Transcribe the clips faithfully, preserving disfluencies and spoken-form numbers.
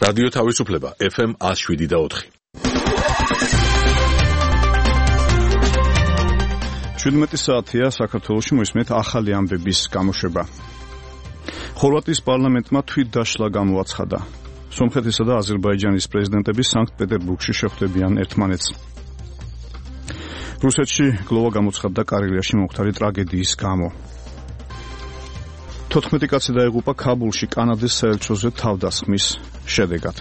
რადიო თავისუფლება ეფ ემ one oh seven და four. შვიდმეტი საათია საქართველოში მოისმენთ ახალი ამბების გამოშვება. ხორვატიის პარლამენტმა თვით დაშლა გამოაცხადა. სომხეთისა და აზერბაიჯანის პრეზიდენტები სანქტ-პეტერბურგში შეხვდებიან ერთმანეთს. რუსეთში გლოვა გამოცხადდა კარელიაში მომხდარი ტრაგედიის გამო. თოთხმეტი კაცი დაიღუპა ქაბულში კანადის საელჩოზე თავდასხმის შედეგად.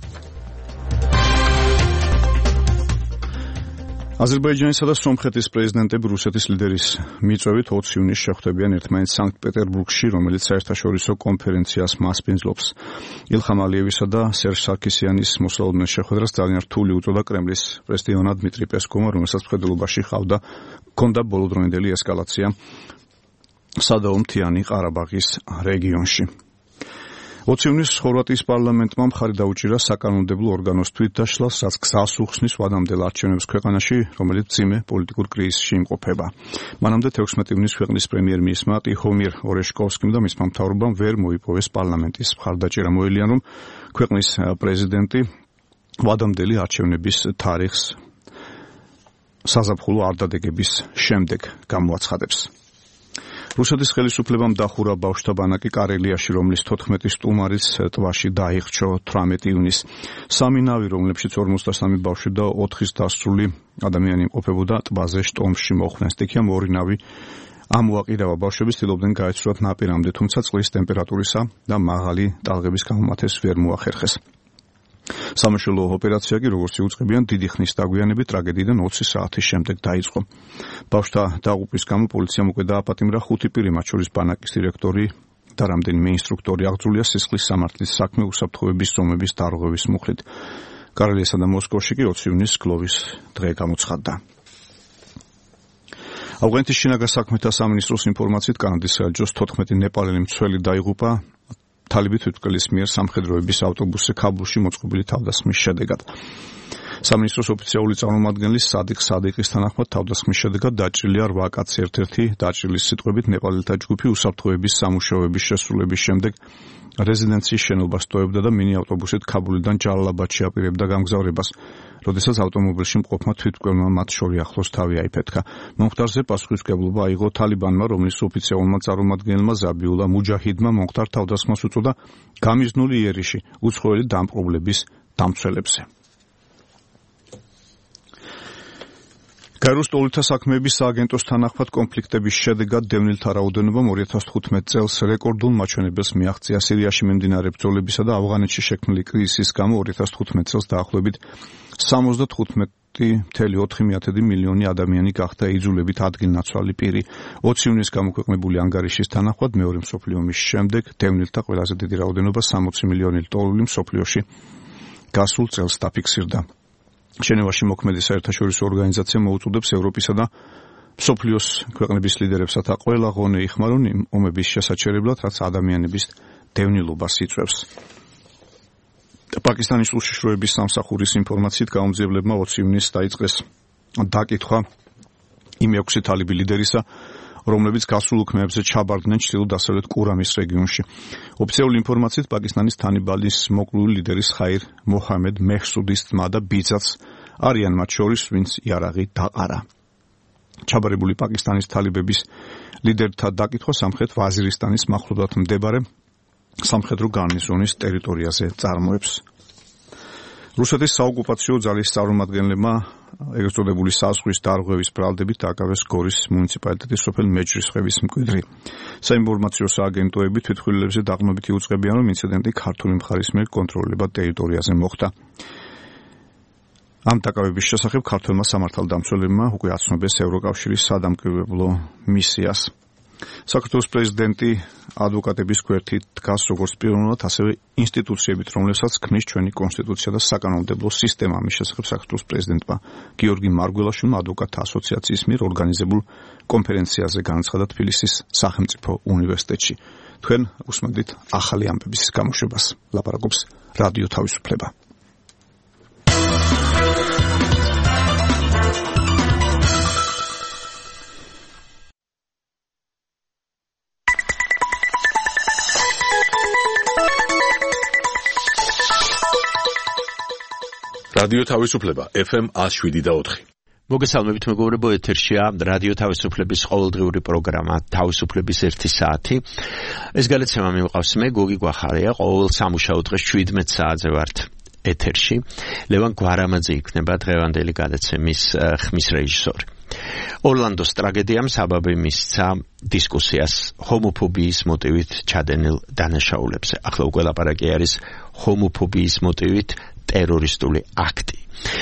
აზერბაიჯანისა და სომხეთის პრეზიდენტები რუსეთის ლიდერის მიწვევით ოცი ივნისს შეხვდებიან ერთმანეთს სანქტ-პეტერბურგში, რომელიც საერთაშორისო კონფერენციას მასპინძლობს. ილხამ ალიევისა და სერჟ სარქისიანის მოსალოდნელ შეხვედრას ძალიან რთული უწოდა კრემლის პრესდიონა დმიტრი პესკოვმა, რომელსაც მხედველობაში ჰყავდა ჰქონდა ბოლოდროინდელი ესკალაცია სადაო მთიანი ყარაბაღის რეგიონში. ოცი ივნისს ხორვატიის პარლამენტმა მხარი დაუჭირა საკანონმდებლო ორგანოს თვითდაშლას, რაც გზას უხსნის ვადამდელ არჩევნებს ქვეყანაში, რომელიც მძიმე პოლიტიკურ კრიზისში იმყოფება. მანამდე თექვსმეტი ივნისს ქვეყნის პრემიერ-მინისტრმა ტიხომირ ორეშკოვსკიმ და მისმა მთავრობამ ვერ მოიპოვეს პარლამენტის მხარდაჭერა. მოელიან, რომ ქვეყნის პრეზიდენტი ვადამდელი არჩევნების თარიღს საზაფხულო არდადეგების შემდეგ გამოაცხადებს. რუსეთის ხელისუფლებამ დახურა ბავშვთა ბანაკი კარელიაში, რომლის თოთხმეტი სტუმარიც ტბაში დაიხრჩო თვრამეტი ივნისს. სამი ნავი, რომლებშიც ორმოცდასამი ბავშვი და ოთხის დასრული ადამიანი იმყოფებოდა, ტბაზე შტორმში მოხვდნენ. სტიქიამ ორი ნავი ამოაყირავა. ბავშვები ცდილობდნენ გაეცურათ ნაპირამდე, თუმცა წყლის ტემპერატურისა და მაღალი ტალღების გამო მათ ეს ვერ მოახერხეს. სამაშველო ოპერაცია კი, როგორც იუწყებიან, დიდი ხნის დაგვიანებით ტრაგედიიდან ოცი საათის შემდეგ დაიწყო. ბავშვთა დაღუპვის გამო პოლიციამ უკვე დააპატიმრა ხუთი პირი, მათ შორის ბანაკის დირექტორი და რამდენიმე ინსტრუქტორი. აღძრულია სისხლის სამართლის საქმე უსაფრთხოების ზომების დარღვევის მუხლით. კარელიასა და მოსკოვში კი ოცი ივნისს გლოვის დღე გამოცხადდა. ავღანეთის შინაგან საქმეთა სამინისტროს ინფორმაციით, კანადის საელჩოს თოთხმეტი ნეპალელი მცველი დაიღუპა თალიბი თვითმკვლელის მიერ სამხედროების ავტობუსზე ქაბულში მოწყობილი თავდასხმის შედეგად. სამინისტროს ოფიციალური წარმომადგენელი სადიკ სადიკის თანახმად თავდასხმის შედეგად დაჭრილია რვა კაცი. ერთ-ერთი დაჭრილის სიტყვებით ნეპალელთა ჯგუფი უსაფრთხოების სამუშაოების შესრულების შემდეგ რეზიდენციის შენობას ტოვებდა და მინი ავტობუსით ქაბულიდან ჯალალაბადში აპირებდა გამგზავრებას, როდესაც ავტომობილში მყოფმა თვითმკვლელმა მათ შორი ახლოს თავი აიფეთქა. მომხდარზე პასუხისმგებლობა აიღო თალიბანმა, რომლის ოფიციალურმა წარმომადგენელმა ზაბიულა მუჯაჰიდმა მომხდარ თავდასხმას უწოდა გამიზნული იერიში უცხოელი დამპყრობლების დამცველებზე. გაეროს ტოლთა საქმეების სააგენტოს თანახმად კონფლიქტების შედეგად დევნილთა რაოდენობამ ორი ათას თხუთმეტ წელს რეკორდულ მაჩვენებელს მიაღწია. სირიაში მიმდინარე ბრძოლებისა და ავღანეთში შექმნილი კრიზისის გამო ორი ათას თხუთმეტ წელს დაახლოებით სამოცდათხუთმეტი ფاصლე ოთხი მილიონი ადამიანი გახდა იძულებით ადგილნაცვალი პირი. ოცი ივნისს გამოქვეყნებული ანგარიშის თანახმად მეორე მსოფლიო ომის შემდეგ დევნილთა ყველაზე დიდი რაოდენობა სამოცი მილიონი ლტოლვილი მსოფლიოში გასულ წელს დაფიქსირდა. ჟენევაში მოქმედი საერთაშორისო ორგანიზაცია მოუწოდებს ევროპისა და მსოფლიოს ქვეყნების ლიდერებსათა ყველა ღონე იხმარონ იმ ომების შესაჩერებლად, რაც ადამიანების დევნილობას იწვევს. პაკისტანის უშიშროების სამსახურის ინფორმაციით გაუმძიებლებმა ოცი ივნისს დაიწყეს დაკითხვა იმ ექვსი თალიბი ლიდერისა, რომლებიც გასულ უქმეებზე ჩაბარდნენ ჩრდილო-დასავლეთ კურამის რეგიონში. ოფიციალური ინფორმაციით პაკისტანის თანიბალის მოკლული ლიდერის ხაირ მოჰამედ მეჰსუდის ძმა და ბიძაც არიან მათ შორის, ვინც იარაღი დაყარა. ჩაბარებული პაკისტანის თალიბების ლიდერთა დაკითხვა სამხრეთ ვაზირისტანის მახლობლად მდებარე სამხედრო გარნიზონის ტერიტორიაზე წარმოებს. რუსეთის საოკუპაციო ძალის წარმომადგენლებმა ეგრეთ წოდებული საზღვის დარღვევის ბრალდებით დააკავეს გორის მუნიციპალიტეტის სოფელ მეჯრისხევის მკვიდრი. საინფორმაციო სააგენტოები თვითმხილველებზე დაყრდნობით იუწყებიან, რომ ინციდენტი ქართული მხარის მიერ კონტროლირებად ტერიტორიაზე მოხდა. ამ დაკავების შესახებ ქართველმა სამართალდამცველებმა უკვე აცნობეს ევროკავშირის სადამკვირვებლო მისიას. საქართველოს პრეზიდენტი ადვოკატების გვერდით დგას როგორც პიროვნულად, ასევე ინსტიტუციებით, რომლებსაც ქმნის ჩვენი კონსტიტუცია და საკანონმდებლო სისტემა. ამის შესახებ საქართველოს პრეზიდენტმა გიორგი მარგველაშვილმა ადვოკატთა ასოციაციის მიერ ორგანიზებულ კონფერენციაზე განაცხადა თბილისის სახელმწიფო უნივერსიტეტში. თქვენ უსმენთ ახალი ამბების გამოშვებას. ლაპარაკობს რადიო თავისუფლება. რადიო თავისუფლება ეფ ემ one oh seven point four. მოგესალმებით მეგობრებო, ეთერშია რადიო თავისუფლების ყოველდღიური პროგრამა თავისუფლების ერთი საათი. ეს გადაცემა მიმყავს მე გოგი გვახარია, ყოველ სამუშაო დღეს seventeen საათზე ვართ ეთერში. ლევან გვარამაძე იქნება დღევანდელი გადაცემის ხმის რეჟისორი. ორლანდოს ტრაგედიამ საბაბი მისცა დისკუსიას ჰომოფობიის მოტივით ჩადენილ დანაშაულებზე. ახლა უკვე ლაპარაკი არის ჰომოფობიის მოტივით ტერორისტული აქტი.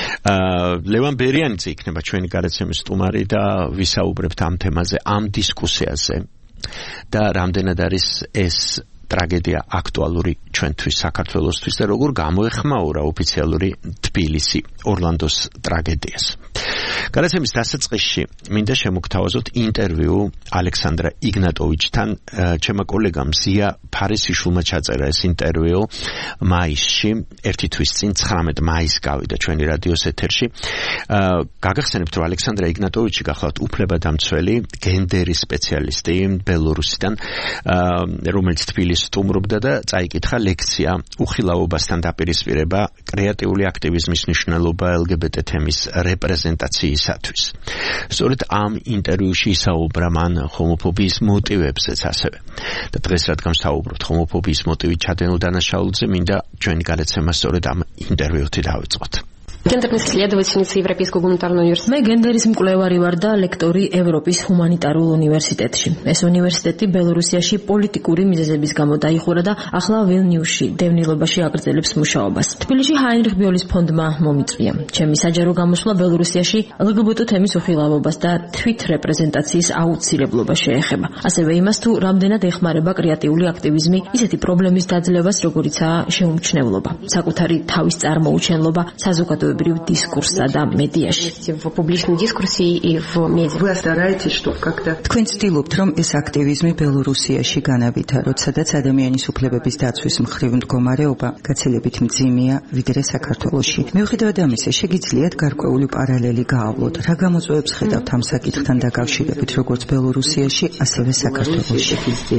ლევან ბერიანიძე იქნება ჩვენი გადაცემის სტუმარი და ვისაუბრებთ ამ თემაზე, ამ დისკუსიაზე და რამდენად არის ეს ტრაგედია აქტუალური ჩვენთვის საქართველოსთვის და როგორ გამოეხმაურა ოფიციალური თბილისი ორლანდოს ტრაგედიას. გადაცემის დასაწყისში მინდა შემოგთავაზოთ ინტერვიუ ალექსანდრა იგნატოვიჩთან, ჩემმა კოლეგამ ზია ფარისიშვილმა ჩაწერა ეს ინტერვიუ მაისში, ერთი თვის წინ ცხრამეტ მაისს გავიდა ჩვენი რადიოს ეთერში. გაგახსენებთ, რომ ალექსანდრა იგნატოვიჩი გახლავთ უფლებადამცველი, გენდერის სპეციალისტი ბელორუსიდან, რომელიც თბილისში სტუმრობდა და წაიკითხა ლექცია უხილავობასთან დაპირისპირება, კრეატიული აქტივიზმის მნიშვნელობა ელ გი ბი ტი თემის რეპრეზენტაციისათვის. სწორედ ამ ინტერვიუში ისაუბრა მან ჰომოფობიის მოტივებზეც ასევე. და დღეს რადგან ვსაუბრობთ ჰომოფობიის მოტივით ჩადენილ დანაშაულზე, მინდა ჩვენი გადაცემა სწორედ ამ ინტერვიუთი დავიწყოთ. Гендерная исследовательница Европейского гуманитарного университета. მე გენდერის მკვლევარი ვარ და ლექტორი ევროპის ჰუმანიტარულ უნივერსიტეტში. ეს უნივერსიტეტი ბელორუსიაში პოლიტიკური მიზეზების გამო დაიხურა და ახლა ვილნიუსში დევნილობაში აგრძელებს მუშაობას. თბილისში ჰაინრიხ ბიოლის ფონდმა მომიწვია. ჩემი საჯარო გამოსვლა ბელორუსიაში ელ გი ბი ტი თემის უხილავობას და თვით რეპრეზენტაციის აუცილებლობა შეეხება. ასევე იმას, თუ რამდენად ეხმარება კრეატიული აქტივიზმი ისეთი პრობლემის დაძლევას, როგორიცაა შეუმჩნევლობა, საკუთარი თავის წარმოუჩენლობა საზოგადოებრივ дискурса და медиаში. В публичном дискурсе и в медиа. Вы стараетесь, чтобы как-то თქვენ ცდილობთ, რომ ეს აქტივიზმი ბელორუსიაში განავითაროთ, სადაც ადამიანის უფლებების დაცვის მხრივ მდგომარეობა გაცილებით მძიმეა ვიდრე საქართველოში. მიუხედავად ამისა, შეგიძლიათ გარკვეული პარალელი გაავლოთ. რა გამოწვევებს ხედავთ ამ საკითხთან დაკავშირებით, როგორც ბელორუსიაში, ასევე საქართველოში?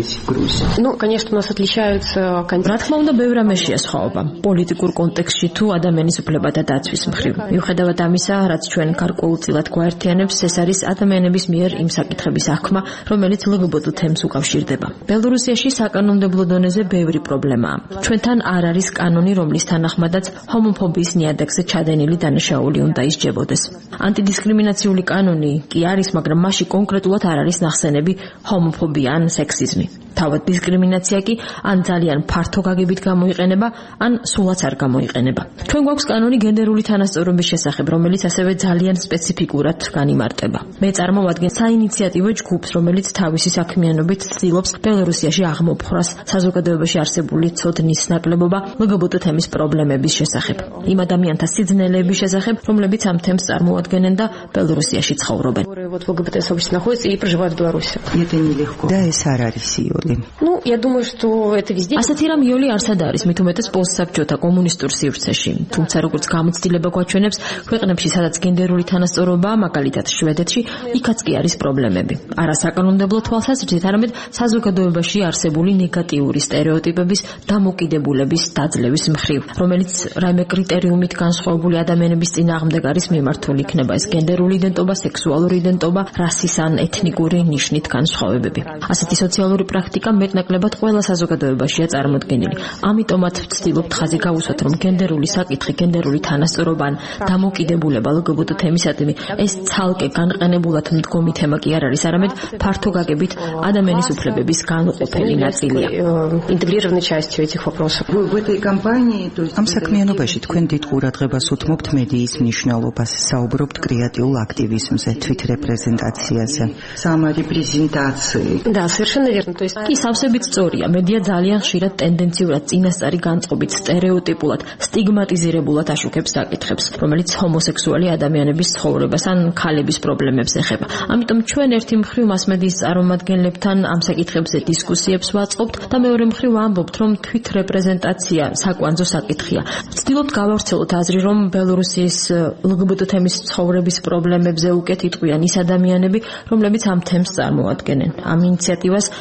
Ну, конечно, у нас отличаются რა თქმა უნდა, ბევრ რამეშია სხვაობა. პოლიტიკურ კონტექსტში თუ ადამიანის უფლებათა დაცვის მხრივ. მიუხედავად ამისა, რაც ჩვენ გარკვეულწილად გვაერთიანებს, ეს არის ადამიანების მიერ იმ საკითხების აღქმა, რომელიც ელ გი ბი ტი თემს უკავშირდება. ბელორუსიაში საკანონმდებლო დონეზე ბევრი პრობლემაა. ჩვენთან არ არის კანონი, რომლის თანახმადაც ჰომოფობიის ნიადაგზე ჩადენილი დანაშაული უნდა ისჯებოდეს. ანტიდისკრიმინაციული კანონი კი არის, მაგრამ მასში კონკრეტულად არ არის ნახსენები ჰომოფობია ან სექსიზმი. თავად დისკრიმინაცია კი ან ძალიან ფართო გაგებით გამოიყენება, ან სულაც არ გამოიყენება. ჩვენ გვაქვს კანონი გენდერული თანასწორობის შესახებ, რომელიც ასევე ძალიან სპეციფიკურად განიმარტება. მე წარმოვადგენ საინიციატივო ჯგუფს, რომელიც თავისი საქმიანობით ცდილობს ბელორუსიაში აღმოფხვრას საზოგადოებაში არსებული ცოდნის ნაკლებობა ელ გი ბი ტი თემის პრობლემების შესახებ. იმ ადამიანთა სიძნელეების შესახებ, რომლებიც ამ თემს წარმოადგენენ და ბელორუსიაში ცხოვრობენ. Вот в эл гэ бэ тэ сообществе находятся и проживают в Беларуси. Это нелегко. Да, ეს არ არის იოლი. Ну, я думаю, что это везде. ასეთი რამ იოლი არსად არის, მით უმეტეს პოსტსაბჭოთა კომუნისტურ სივრცეში. თუმცა როგორც გამოცდილება გვაჩვენებს, ქვეყნებში, სადაც გენდერული თანასწორობაა, მაგალითად შვედეთში, იქაც კი არის პრობლემები. არა საკანონმდებლო თვალსაზრისით, არამედ საზოგადოებაში არსებული ნეგატიური სტერეოტიპების დამოკიდებულების დაძლევის მხრივ, რომელიც რაიმე კრიტერიუმით განსხვავებული ადამიანების წინააღმდეგ არის მიმართული, იქნება ეს გენდერული იდენტობა, სექსუალური იდენტობა, რასის ან ეთნიკური ნიშნით განსხვავებები. ასეთი სოციალური პრაქტიკა მეტნაკლებად ყველა საზოგადოებაშია წარმოდგენილი. ამიტომაც ვცდილობთ ხაზი გავუსვათ, რომ გენდერული საკითხი, გენდერული თანასწორობა ან დამოკიდებულება ელ გი ბი ტი თემისადმი ეს ცალკე განყენებულად მდგომი თემა კი არ არის, არამედ ფართო გაგებით ადამიანის უფლებების განუყოფელი ნაწილია. Интегрированной частью этих вопросов. В этой кампании, то есть ამ საქმიანობაში თქვენ დიდ ყურადღებას უთმობთ მედიის მნიშვნელობას, საუბრობთ კრეატიულ აქტივიზმზე, თვით რეპრეზენტაციაზე, саморепрезентации. Да, совершенно верно. То есть კი სავსებით სწორია. მედია ძალიან ხშირად ტენდენციურად წინასწარი განწყობით, სტერეოტიპულად, სტიგმატიზირებულად აშუქებს საკითხებს, რომელიც ჰომოსექსუალი ადამიანების ცხოვრებას ან ქალების პრობლემებს ეხება. ამიტომ ჩვენ ერთი მხრივ მასმედიის წარმომადგენლებთან ამ საკითხებზე დისკუსიებს ვაწყობთ და მეორე მხრივ ვამბობთ, რომ თვით რეპრეზენტაცია საკვანძო საკითხია. ვცდილობთ გავავრცელოთ აზრი, რომ ბელორუსიის ელ გი ბი ტი თემის ცხოვრების პრობლემებზე უკეთ იტყვიან ის ადამიანები, რომლებიც ამ თემს წარმოადგენენ. ამ ინიციატივას მედიის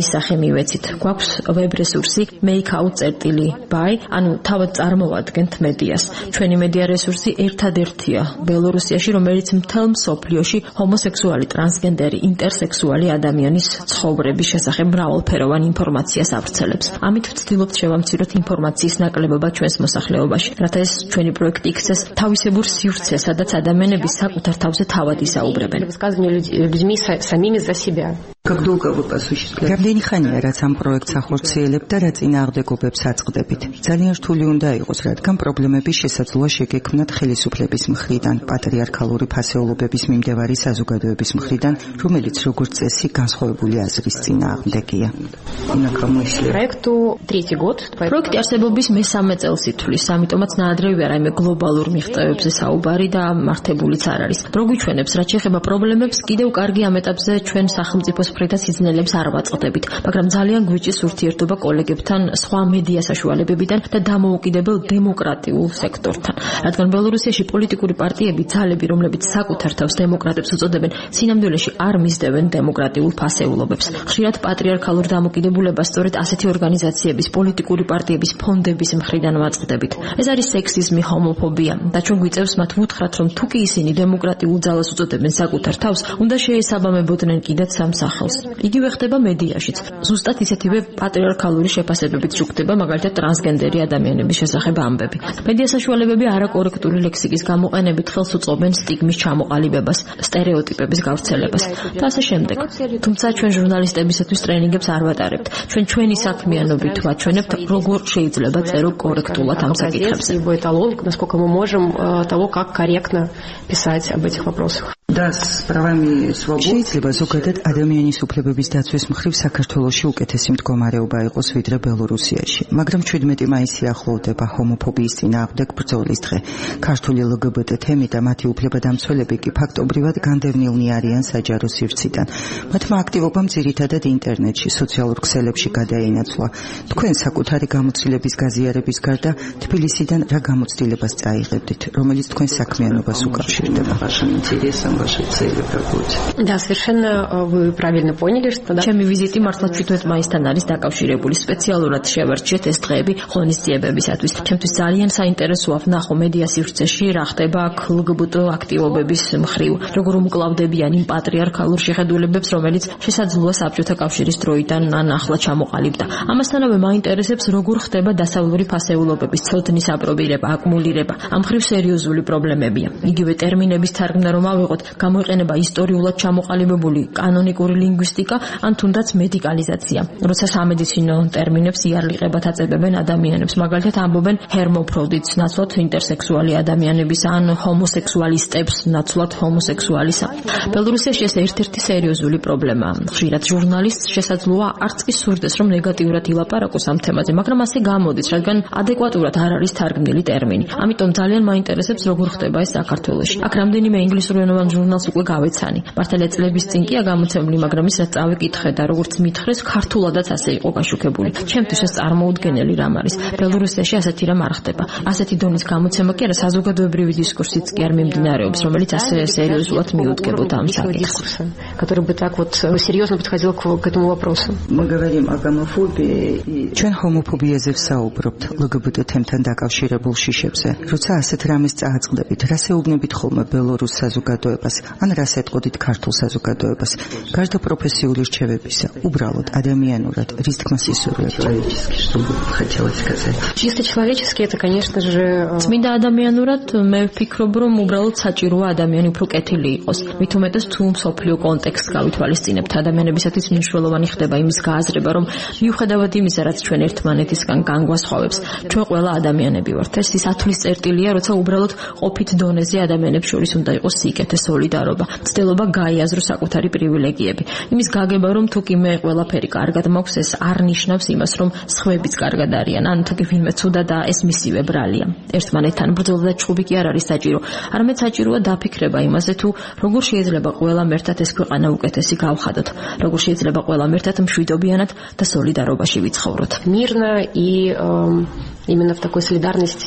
სახე მივეცით. გვაქვს ვებ რესურსი makeout.by, ანუ თავად წარმოვადგენთ მედიას. ჩვენი მედია რესურსი ერთადერთია ბელორუსიაში, რომელიც მთელ მსოფლიოში ჰომოსექსუალი, ტრანსგენდერი, ინტერსექსუალი ადამიანის ცხოვრების შესახებ მრავალფეროვან ინფორმაციას ავრცელებს. ამით ვცდილობთ შევამციროთ ინფორმაციის ნაკლებობა ჩვენს მოსახლეობაში, რათა ეს ჩვენი პროექტი იქცეს თავისებურ სივრცეს, სადაც ადამიანები საკუთარ თავზე თავად ისაუბრებენ. людьми самими за себя. Как долго вы осуществляете? Რამდენი ხანია რაც ამ პროექტს ახორციელებთ და რა წინააღმდეგობებს აწყდებით? Ძალიან რთული უნდა იყოს, რადგან პრობლემების შესაძლოა შეგექმნათ ხელისუფლების მხრიდან, პატრიარქალური ფასეულობების მიმდევარი საზოგადოების მხრიდან, რომელიც როგორც წესი განსხვავებული აზრის წინააღმდეგია. Проекту третий год. პროექტი არსებობის მესამე წელს ითვლის, ამიტომაც ნაადრევია რაიმე გლობალურ მიღწევებზე საუბარი და მართებულიც არ არის. რო გვიჩვენებს, რაც შეეხება პრობლემებს, კიდევ კარგი ამ ეტაპზე ჩვენ სახელმწიფოს მხრიდან სიძნელებს არ ვაწყდებით, მაგრამ ძალიან გვიჭირს ურთიერთობა კოლეგებთან, სხვა მედია საშუალებებიდან და დამოუკიდებელ დემოკრატიულ სექტორთან. რადგან ბელორუსიაში პოლიტიკური პარტიები, ძალები, რომლებიც საკუთარ თავს დემოკრატებს უწოდებენ, სინამდვილეში არ მისდევენ დემოკრატიულ ფასეულობებს. ხშირად პატრიარქალურ დამოკიდებულებას სწორედ ასეთი ორგანიზაციების, პოლიტიკური პარტიების, ფონდების მხრიდან ვაწყდებით. ეს არის სექსიზმი, ჰომოფობია და ჩვენ გვიწევს მათ ვუთხრათ, რომ თუ კი ისინი დემოკრატიულ ძალას უწოდებენ საკუთარ თავს, უნდა შეესაბამებოდნენ კიდეც ამ სახელს. იგივე ხდება მედიაშიც. ზუსტად ისეთივე პატრიარქალური შეფასებებით შუქდება მაგალითად ტრანსგენდერი ადამიანების შესახებ ამბები. მედია საშუალებები არაკორექტული ლექსიკის გამოყენებით ხელს უწყობენ სტიგმის ჩამოყალიბებას, სტერეოტიპების გავრცელებას და ასე შემდეგ. თუმცა ჩვენ ჟურნალისტებისათვის ტრენინგებს არ ვატარებთ. ჩვენ ჩვენი საქმიანობით ვაჩვენებთ, როგორ შეიძლება წერო კორექტულად ამ საკითხებზე. Насколько мы можем того, как корректно писать об этих вопросах. და с правами свободы შეიძლება ზოგადად ადამიანის უფლებების დაცვის მხრივ საქართველოში უკეთესი მდგომარეობა იყოს ვიდრე ბელორუსიაში, მაგრამ შვიდმეტი მაისი ახლოვდება ჰომოფობიის წინააღმდეგ ბრძოლის დღე. ქართული ლგბტ თემი და მათი უფლებადამცველები კი ფაქტობრივად განდევნილნი არიან საჯარო სივრციდან. მათმა აქტივობამ ძირითადად ინტერნეტში, სოციალურ ქსელებში გადაინაცვლა. თქვენ საკუთარი გამოცდილების გაზიარების გარდა თბილისიდან რა გამოცდილებას წაიღებდით, რომელიც თქვენ საქმიანობას უკავშირდება? ваши цели проходят. Да, совершенно вы правильно поняли, что да. ჩემი ვიზიტი მართლაც თვითონ მაისთან არის დაკავშირებული. სპეციალურად შევარჩიეთ ეს დღეები ღონისძიებებისათვის. ჩემთვის ძალიან საინტერესოა ვნახო მედია სივრცეში რა ხდება აქ ლგბტ აქტივობების მხრივ, როგორ უმკლავდებიან იმ პატრიარქალურ შეხედულებებს, რომელიც შესაძლოა საბჭოთა კავშირის დროიდან ან ახლა ჩამოყალიბდა. ამასთანავე მაინტერესებს როგორ ხდება დასავლური ფასეულობების ცოდნის აპრობირება, აკუმულირება. ამ მხრივ სერიოზული პრობლემებია. იგივე ტერმინების თარგმნა რომ ავიღოთ, გამოიყენება ისტორიულად ჩამოყალიბებული კანონიკური ლინგვისტიკა ან თუნდაც მედიკალიზაცია. როცა სამედიცინო ტერმინებს იარლიყებად აწებებენ ადამიანებს, მაგალითად ამბობენ ჰერმოფროდიტს ნაცვლად ინტერსექსუალი ადამიანების ან ჰომოსექსუალისტებს ნაცვლად ჰომოსექსუალისა. ბელორუსიაში ეს ერთ-ერთი სერიოზული პრობლემაა. ხშირად ჟურნალისტს შესაძლოა არც კი სურდეს, რომ ნეგატიურად ილაპარაკოს ამ თემაზე, მაგრამ ასე გამოდის, რადგან ადეკვატურად არ არის თარგმნილი ტერმინი. ამიტომ ძალიან მაინტერესებს, როგორ ხდება ეს საქართველოში. აქ რამდენიმე ინგლისურენოვან ჟურნალს უკვე გავეცანი. მართალია წლების წინ კი გამოცემული, მაგრამ ისაც წავიკითხე და როგორც მითხრეს, ქართულადაც ასე იყო გაშუქებული. ჩემთვის ეს წარმოუდგენელი რამ არის. ბელორუსიაში ასეთი რამ არ ხდება. ასეთი დონის გამოცემა კი არა, საზოგადოებრივი დისკურსიც კი არ მიმდინარეობს, რომელიც ასე სერიოზულად მიუდგებოდა ამ საკითხს. который бы так вот серьезно подходил к этому вопросу. Мы говорим о гомофобии. ჩვენ ჰომოფობიაზე ვსაუბრობთ ლგბტ თემთან დაკავშირებულ შიშებზე. როცა ასეთ რამეს წააწყდებით, რას ეუბნებით ხოლმე ბელორუს საზოგადოებას, ან რას ეტყოდით ქართულ საზოგადოებას? გარდა პროფესიული რჩევებისა, უბრალოდ ადამიანურად რის თქმას ისურვებთ? Чисто человечески это, конечно же, წმინდა ადამიანურად მე ვფიქრობ, რომ უბრალოდ საჭიროა ადამიანი უფრო კეთილი იყოს. მით უმეტეს თუ მსოფლიო კონტექსტს გავითვალისწინებთ, ადამიანებისათვის მნიშვნელოვანი ხდება იმის გააზრება, რომ მიუხედავად იმისა, რაც ჩვენ ერთმანეთისგან განგვასხვავებს, ჩვენ ყველა ადამიანები ვართ. ეს ის ათვლის წერტილია, როცა უბრალოდ ყოფით დონეზე ადამიანებს შორის უნდა იყოს სიკეთე, სოლიდარობა, ცდილობა გაიაზრო საკუთარი პრივილეგიები. იმის გაგება, რომ თუ კი მე ყველაფერი კარგად მაქვს, ეს არ ნიშნავს იმას, რომ სხვაებიც კარგად არიან, ან თუ კი ვინმე ცუდა და ეს მისივე ბრალია. ერთმანეთთან ბრძოლა და ჩხუბი კი არ არის საჭირო. არამედ საჭიროა დაფიქრება იმაზე, თუ როგორ შეიძლება ყველამ ერთად ეს ქვეყანა უკეთესი გავხადოთ, როგორ შეიძლება ყველამ ერთად მშვიდობიანად და სოლიდარობაში ვიცხოვროთ. Мирно и э, именно в такой солидарности.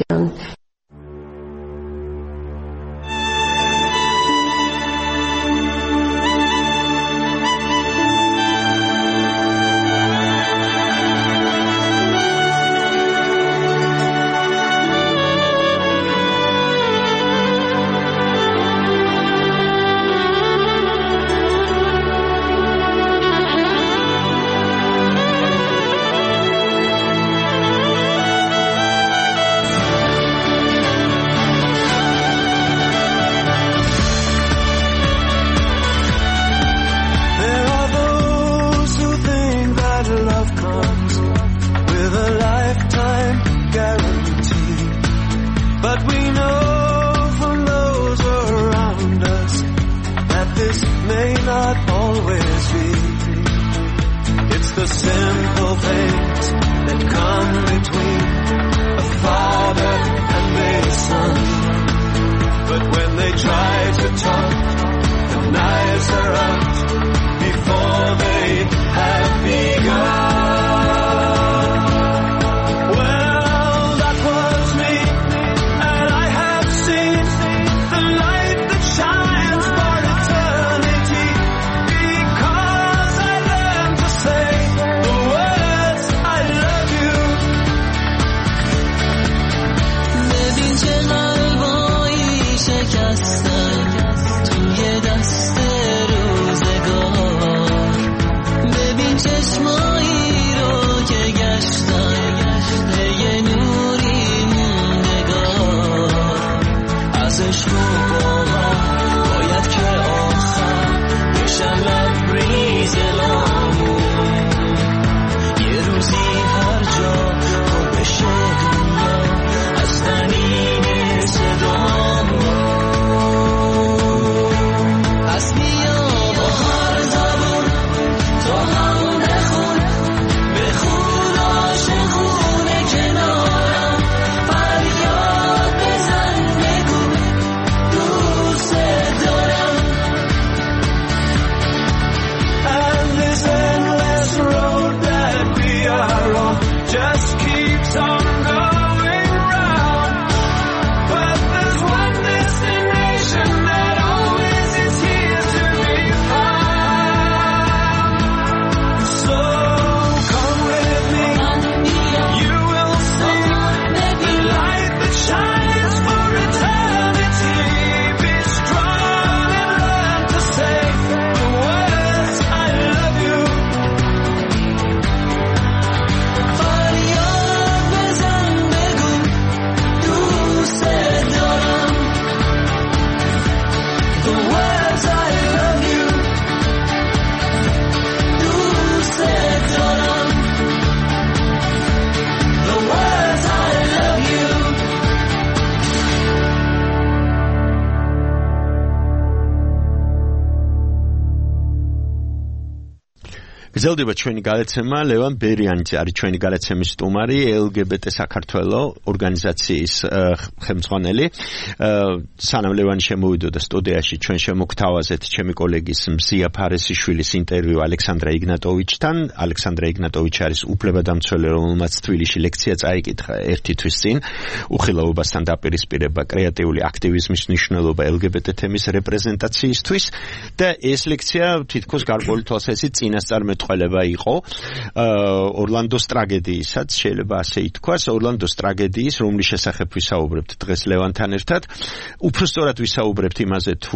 გრძელდება ჩვენი გადაცემა ლევან ბერიანი არის ჩვენი გადაცემის სტუმარი ელ გი ბი ტი საქართველოს ორგანიზაციის ხელმძღვანელი სანამ ლევანი შემოვიდოდა სტუდიაში ჩვენ შემოგთავაზეთ ჩემი კოლეგის მზია ფარესიშვილის ინტერვიუ ალექსანდრა იგნატოვიჩთან ალექსანდრა იგნატოვიჩი არის უფლებადამცველი რომელმაც თბილისში ლექცია წაიკითხა ერთი თვის წინ უხილავობასთან დაპირისპირება კრეატიული აქტივიზმის მნიშვნელობა ელ გი ბი ტი თემის რეპრეზენტაციისთვის და ეს ლექცია თითქოს გარკვეული თვალსაზრისით წინასწარმეტყველება იყო ორლანდოს ტრაგედიისაც შეიძლება ასე ითქვას ორლანდოს ტრაგედიის რომლის შესახებ ვისაუბრებთ დღეს ლევანთან ერთად უფრო სწორად ვისაუბრებთ იმაზე თუ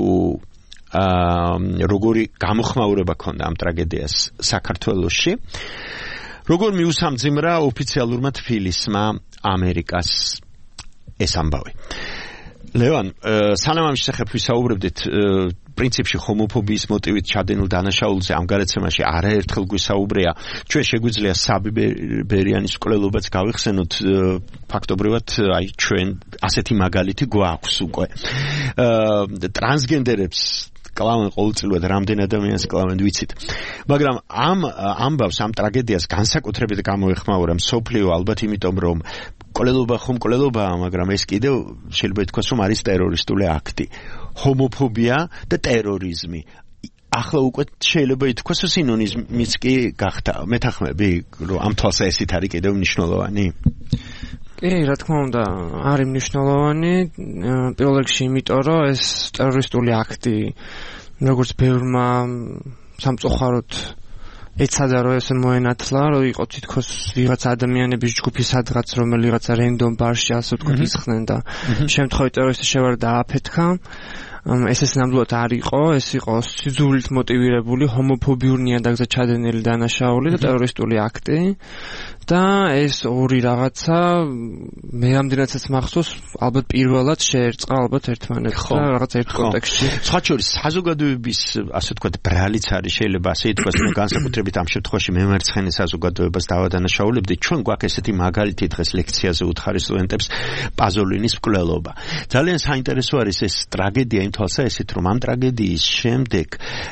როგორი გამოხმაურება ქონდა ამ ტრაგედიას საქართველოში როგორ მიუსამძიმრა ოფიციალურმა თბილისმა ამერიკას ეს ამბავი ლევან სანამ ამ შესახებ ვისაუბრებდით პრინციპში ჰომოფობიის მოტივით ჩადენილ დანაშაულზე ამ გადაცემაში არაერთხელ გვისაუბრია ჩვენ შეგვიძლია საბი ბერიანის მკვლელობაც გავიხსენოთ ფაქტობრივად აი ჩვენ ასეთი მაგალითი გვაქვს უკვე ტრანსგენდერებს კლავენ ყოველწლიურად რამდენ ადამიანს კლავენ ვიცით მაგრამ ამ ამბავს ამ ტრაგედიას განსაკუთრებით გამოეხმაურა მსოფლიო ალბათ იმიტომ რომ მკვლელობა ხომ მკვლელობაა მაგრამ ეს კიდევ შეიძლება ითქვას რომ არის ტერორისტული აქტი ჰომოფობია და ტერორიზმი ახლა უკვე შეიძლება ითქვას რომ სინონიმიც კი გახდა მეთანხმები რომ ამ თვალსაზრისით არის კიდევ მნიშვნელოვანი კი რა თქმა უნდა არის მნიშვნელოვანი პირველ რიგში იმიტომ რომ ეს ტერორისტული აქტი როგორც ბევრმა სამწუხაროდ ეცადა რომ ესე მოენათლა რომ იყო თითქოს ვიღაც ადამიანების ჯგუფი სადღაც რომელიღაცა რენდომ ბარში ასე ვთქვათ ისხდნენ და შემთხვევით ტერორისტი შევარდა დააფეთქა ეს ეს ნამდვილად არ იყო ეს იყო სიძულით მოტივირებული ჰომოფობიურ ნიადაგზე ჩადენილი დანაშაული და ტერორისტული აქტი და ეს ორი რაღაცა მე ამდენაცაც მახსოვს ალბათ პირველად შეერწყა ალბათ ერთმანეთს და რაღაც ერთ კონტექსტში სხვა შორის საზოგადოების ასე ვთქვათ ბრალიც არის შეიძლება ასე ითქვას მე განსაკუთრებით ამ შემთხვევაში მემარცხენე საზოგადოებას დავადანაშაულებდი ჩვენ გვაქვს ესეთი მაგალითი დღეს ლექციაზე უთხარი სტუდენტებს პაზოლინის მკვლელობა ძალიან საინტერესო არის ეს ტრაგედია იმ თვალსაზრისით რომ ამ ტრაგედიის შემდეგ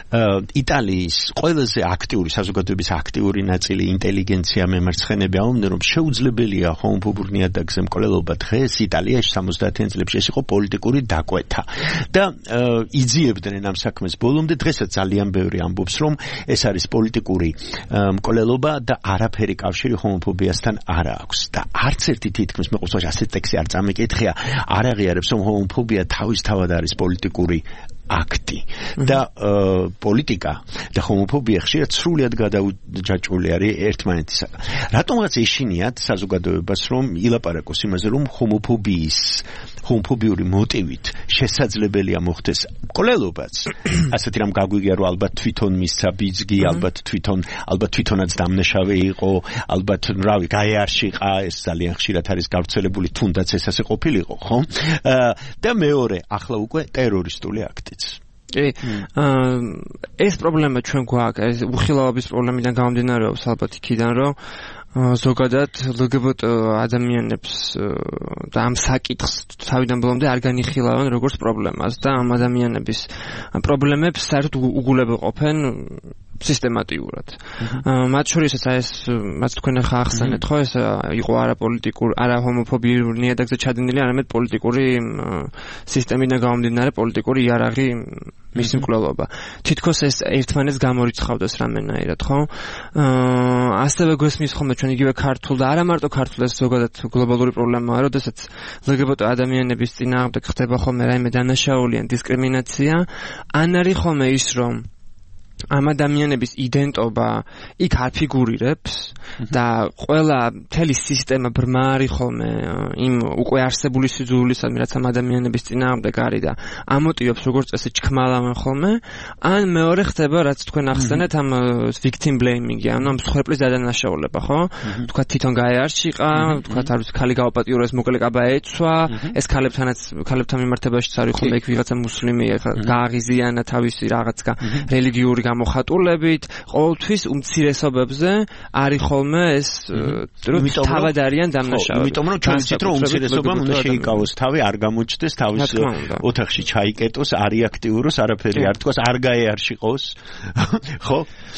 იტალიის ყველაზე აქტიური საზოგადოების აქტიური ნაწილი ინტელიგენცია მემარცხენე ამბობდნენ რომ შეუძლებელია ჰომოფობურ ნიადაგზე მკვლელობა დღეს იტალიაში სამოცდაათიან წლებში ეს იყო პოლიტიკური დაკვეთა და იძიებდნენ ამ საქმეს ბოლომდე დღესაც ძალიან ბევრი ამბობს რომ ეს არის პოლიტიკური მკვლელობა და არაფერი კავშირი ჰომოფობიასთან არ აქვს და არც ერთი თითქმის მე ყოველთვის ასეთ ტექსტი არ წამიკითხია არ აღიარებს რომ ჰომოფობია თავისთავად არის პოლიტიკური აქტი და პოლიტიკა და ჰომოფობია ხშირად სრულიად გადაჯაჭვული არის ერთმანეთისაგან. რატომღაც ეშინიათ საზოგადოებას რომ ილაპარაკოს იმაზე რომ ჰომოფობიის ჰომოფობიური მოტივით შესაძლებელია მოხდეს მკვლელობაც. ასეთი რამ გაგვიგია რომ ალბათ თვითონ მისცა ბიძგი, ალბათ თვითონ ალბათ თვითონაც დამნაშავე იყო, ალბათ რავი, გაიარშიყა, ეს ძალიან ხშირად არის გავრცელებული, თუნდაც ეს ასე ყოფილიყო, ხო? და მეორე, ახლა უკვე ტერორისტული აქტი. კი, ეს პრობლემა ჩვენ გვაქვს, ეს უხილავების პრობლემიდან გამომდინარეობს ალბათ იქიდან, რომ ზოგადად ელ გი ბი ტი ადამიანებს და ამ საკითხს თავიდან ბოლომდე არ განიხილავენ როგორც პრობლემას და ამ ადამიანების პრობლემებს საერთოდ უგულებელყოფენ სისტემატიურად. მათ შორისაც ეს რაც თქვენ ახლა ახსენეთ, ხო, ეს იყო არაპოლიტიკური, არა ჰომოფობიურ ნიადაგზე ჩადენილი, არამედ პოლიტიკური სისტემიდან გამომდინარე პოლიტიკური იარაღი მისი მკვლელობა. თითქოს ეს ერთმანეთს გამორიცხავდეს რამენაირად, ხო? ასევე გვესმის ხოლმე ჩვენ იგივე ქართულ და არა მარტო ქართულ ეს ზოგადად გლობალური პრობლემაა, როდესაც ელ გი ბი ტი ადამიანების წინააღმდეგ ხდება ხოლმე რაიმე დანაშაული ან დისკრიმინაცია, ან არის ხოლმე ის რომ ამ ადამიანების იდენტობა იქ არ ფიგურირებს და ყველა მთელი სისტემა ბრმა არის ხოლმე იმ უკვე არსებული სიძულვილისადმი რაც ამ ადამიანების წინააღმდეგ არის და ამოტივებს როგორც წესი ჩქმალავენ ხოლმე ან მეორე ხდება რაც თქვენ ახსენეთ ამ victim blaming-ი ანუ ამ მსხვერპლის დადანაშაულება ხო თქვა თვითონ გაეარშიყა თქვა არ ვიცი ქალი გაუპატიურეს მოკლე კაბა ეცვა ეს ქალებთანაც ქალებთან მიმართებაშიც არის ხოლმე იქ ვიღაცა მუსლიმი გააღიზიანა თავისი რაღაცა რელიგიური გამოხატულებით ყოველთვის უმცირესობებზე არის ხოლმე ეს თავად არიან დამნაშავე. იმიტომ რომ ჩვენ ვიცით რომ უმცირესობამ უნდა შეიკავოს თავი, არ გამოჩნდეს თავის ოთახში ჩაიკეტოს, არ იაქტიუროს, არაფერი არ თქვას, არ გაეარშიყოს. ხო?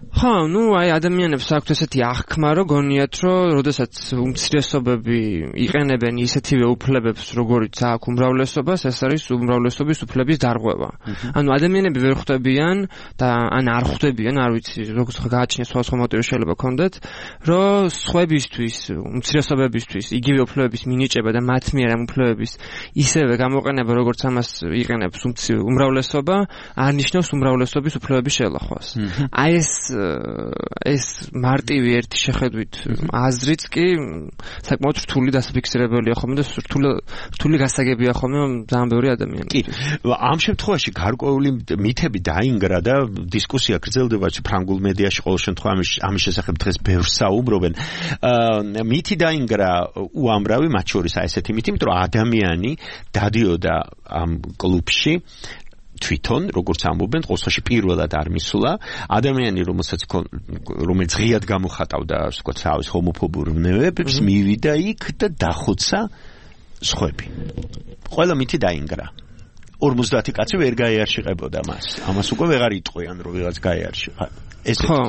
ხო, ну, აი ადამიანებს აქვთ ესეთი აღქმა, რომ გონიათ, რომ როდესაც უმცირესობები იყენებენ ისეთივე უფლებებს, როგორიც აქვს უმრავლესობას, ეს არის უმრავლესობის უფლების დარღვევა. ანუ ადამიანები ვერ ხვდებიან და ან არ ხვდებიან, არ ვიცი, როგორც გააჩნია სხვადასხვა მოტივი შეიძლება ქონდეთ, რომ სხვებისთვის, უმცირესობებისთვის იგივე უფლებების მინიჭება და მათ მიერ ამ უფლებების ისევე გამოყენება, როგორც ამას იყენებს უმრავლესობა, არ ნიშნავს უმრავლესობის უფლებების შელახვას. აი ეს ეს მარტივი ერთი შეხედვით აზრიც კი საკმაოდ რთული დასაფიქსირებელია ხოლმე და რთული რთული გასაგებია ხოლმე ძალიან ბევრი ადამიანისთვის. კი, ამ შემთხვევაში გარკვეული მითები დაინგრა და დისკუსია გრძელდება ფრანგულ მედიაში ყოველ შემთხვევაში ამის შესახებ დღეს ბევრს საუბრობენ. მითი დაინგრა უამრავი, მათ შორის აი ესეთი მითი, იმიტომ რომ ადამიანი დადიოდა ამ კლუბში თვითონ, როგორც ამბობენ, ყოველში პირველად არ მისულა, ადამიანი, რომელსაც რომელიც ღიად გამოხატავდა, ასე ვთქვათ, თავის ჰომოფობურ ნებებს, მივიდა იქ და დახოცა სხვები. ყველა მითი დაინგრა. ორმოცდაათი კაცი ვერ გაიარშიყებოდა მას. ამას უკვე ვეღარ იტყვიან, რომ ვიღაც გაიარშიყა. ესე ხო.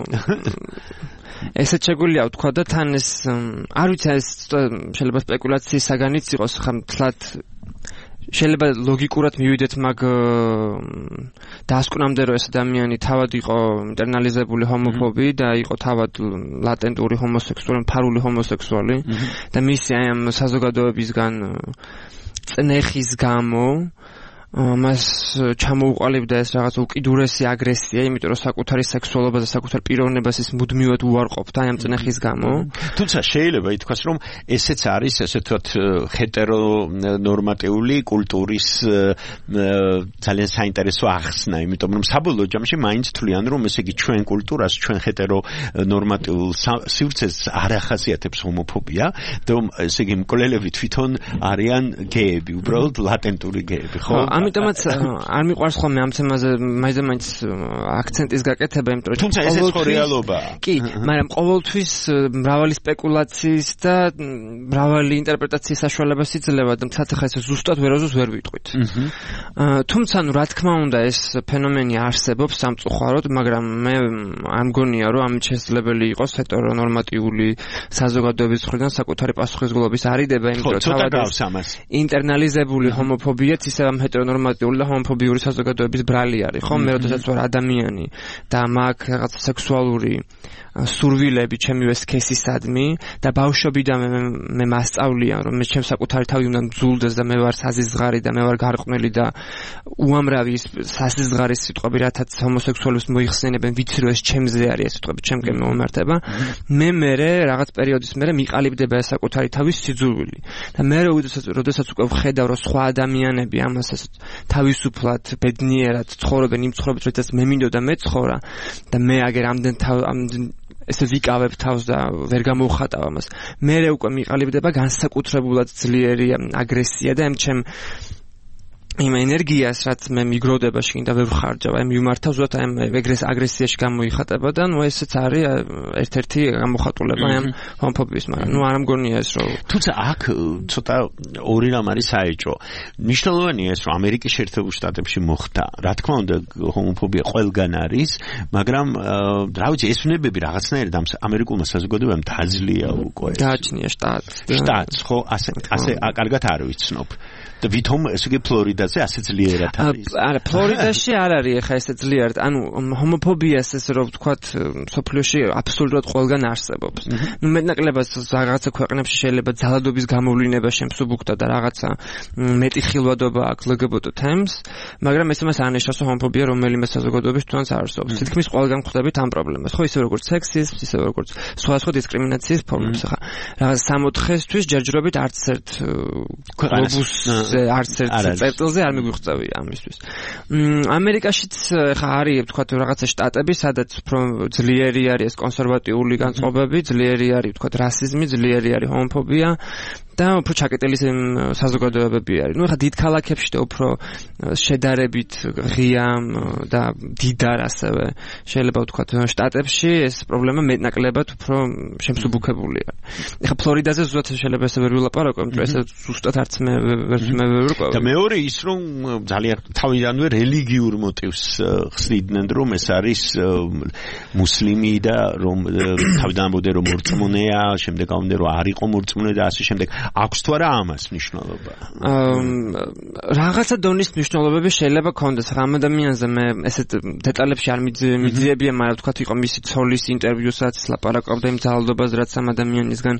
ესეც შეგვიძლია ვთქვა და თან ეს არ ვიცი, ეს შეიძლება სპეკულაციის საგანიც იყოს, ხა თლათ შეიძლება ლოგიკურად მივიდეთ მაგ დასკვნამდე რომ ეს ადამიანი თავად იყო ინტერნალიზებული ჰომოფობი და იყო თავად ლატენტური ჰომოსექსუალი, ფარული ჰომოსექსუალი და მისი აი ამ საზოგადოებისგან წნეხის გამო მას ჩამოუყალიბდა ეს რაღაც უკიდურესი აგრესია, იმიტომ რომ საკუთარი სექსუალობას და საკუთარ პიროვნებას ის მუდმივად უარყოფდა აი ამ წნეხის გამო. თუმცა შეიძლება ითქვას, რომ ესეც არის ესე ვთქვათ ჰეტერონორმატიული კულტურის ძალიან საინტერესო ახსნა, იმიტომ რომ საბოლოო ჯამში მაინც თვლიან, რომ ესე იგი ჩვენ კულტურას, ჩვენ ჰეტერონორმატიულ სივრცეს არ ახასიათებს ჰომოფობია და ესე იგი მკვლელები თვითონ არიან გეები, უბრალოდ ლატენტური გეები, ხო? ამიტომაც არ მიყვარს ხოლმე ამ თემაზე მაინც აქცენტის გაკეთება, იმიტომ რომ თუმცა ესეც ხო რეალობაა. კი, მაგრამ ყოველთვის მრავალი სპეკულაციის და მრავალი ინტერპრეტაციის საშუალებას იძლევა და მცათხა ეს ზუსტად ვერაზუს ვერ ვიტყვით. თუმცა ნუ რა თქმა უნდა ეს ფენომენი არსებობს სამწუხაროდ, მაგრამ მე არ მგონია რომ ამით შესაძლებელი იყოს ჰეტერონორმატიული საზოგადოების მხრიდან საკუთარი პასუხისმგებლობის არიდება, იმიტომ რომ თავად ინტერნალიზებული ჰომოფობიაც ისე ამ ნორმატიული და ჰომოფობიური საზოგადოების ბრალი არის, ხო? მე როდესაც ვარ ადამიანი და მაქვს რაღაც სექსუალური სურვილები ჩემივე სქესისადმი და ბავშვობიდან მე მე მასწავლიან, რომ მე ჩემს საკუთარი თავი უნდა მძულდეს და მე ვარ საზიზღარი და მე ვარ გარყვნილი და უამრავი საზიზღარის სიტყვები, რათაც ჰომოსექსუალებს მოიხსენებენ, ვიცი რომ ეს ჩემზე არის ეს სიტყვები, ჩემკენ მომართება. მე მერე რაღაც პერიოდის მერე მიყალიბდება ეს საკუთარი თავის სიძულვილი. და მე როდესაც როდესაც უკვე ვხედავ, რომ სხვა ადამიანები ამას თავისუფლად, ბედნიერად ცხოვრობენ იმ ცხოვრებას, როდესაც მე მინდოდა მეცხოვრა და მე აგერ ამდენ ესე ვიკავებ თავს და ვერ გამოვხატავ ამას. მერე უკვე მიყალიბდება განსაკუთრებულად ძლიერი აგრესია და ამ ჩემ იმ ენერგიას, რაც მე მიგროვდება შინ და ვერ ვხარჯავ, აი მიმართავ ზუსტად აი ეგრეს აგრესიაში გამოიხატება და ნუ ესეც არის ერთ-ერთი გამოხატულება ამ ჰომოფობიის, მაგრამ ნუ არ მგონია ეს რომ თუმცა აქ ცოტა ორი რამ არის საეჭვო. მნიშვნელოვანია ეს რომ ამერიკის შეერთებულ შტატებში მოხდა. რა თქმა უნდა ჰომოფობია ყველგან არის, მაგრამ რა ვიცი ეს ვნებები რაღაცნაირად ამ ამერიკულმა საზოგადოებამ დაძლია უკვე. გააჩნია შტატს. შტატს ხო ასე ასე კარგად არ ვიცნობ. და ვითომ ესე იგი ფლორიდაზე ასე ძლიერად არის. არა, ფლორიდაში არ არის ახლა ესე ძლიერად. ანუ ჰომოფობიას ესე რომ ვთქვათ, სოფლიოში აბსოლუტურად ყველგან არსებობს. ნუ მეტნაკლებად რაღაცა ქვეყნებში შეიძლება ძალადობის გამოვლინება შემსუბუქდა და რაღაცა მეტი ხილვადობა აქვს ლგ ბტ თემს, მაგრამ ეს მას არ ნიშნავს ჰომოფობია რომელიმე საზოგადოების თვალს არსებობს. თითქმის ყველგან ხვდებით ამ პრობლემას. ხო, ისე როგორც სექსიზმს, ისე როგორც სხვა სხვა დისკრიმინაციის ფორმებს. ახლა რაღაც სამოთხესთვის ჯერჯერობით არც ერთ გლობუს არც ერთ წერტილზე არ მიგვიღწევია ამისთვის. ამერიკაშიც ხა არის ვთქვათ რაღაცა შტატები, სადაც ძლიერი არის ეს კონსერვატიული განწყობები, ძლიერი არის ვთქვათ რასიზმი, ძლიერი არის ჰომოფობია და უფრო ჩაკეტილი საზოგადოებები არის. ნუ ეხლა დიდ ქალაქებში და უფრო შედარებით ღია და დიდარ ასევე შეიძლება ვთქვათ შტატებში ეს პრობლემა მეტნაკლებად უფრო შემსუბუქებულია. ეხლა ფლორიდაზე ზუსტად შეიძლება ესე ვერ ვილაპარაკო, იმიტომ რომ ესე ზუსტად არც მე ვერ მე ვერ ვიყავ. და მეორე ის რომ ძალიან თავიდანვე რელიგიურ მოტივს ხსნიდნენ რომ ეს არის მუსლიმი და რომ თავიდანვე რომ მორწმუნეა, შემდეგ ამბობდნენ რომ არ იყო მორწმუნე და ასე შემდეგ. აქვს თუ არა ამას მნიშვნელობა? რაღაცა დონის მნიშვნელობები შეიძლება ქონდეს. ამ ადამიანზე მე ესეთ დეტალებში არ მიძიებია, მაგრამ ვთქვათ იყო მისი ცოლის ინტერვიუსაც ლაპარაკობდა იმ ძალადობაზე, რაც ამ ადამიანისგან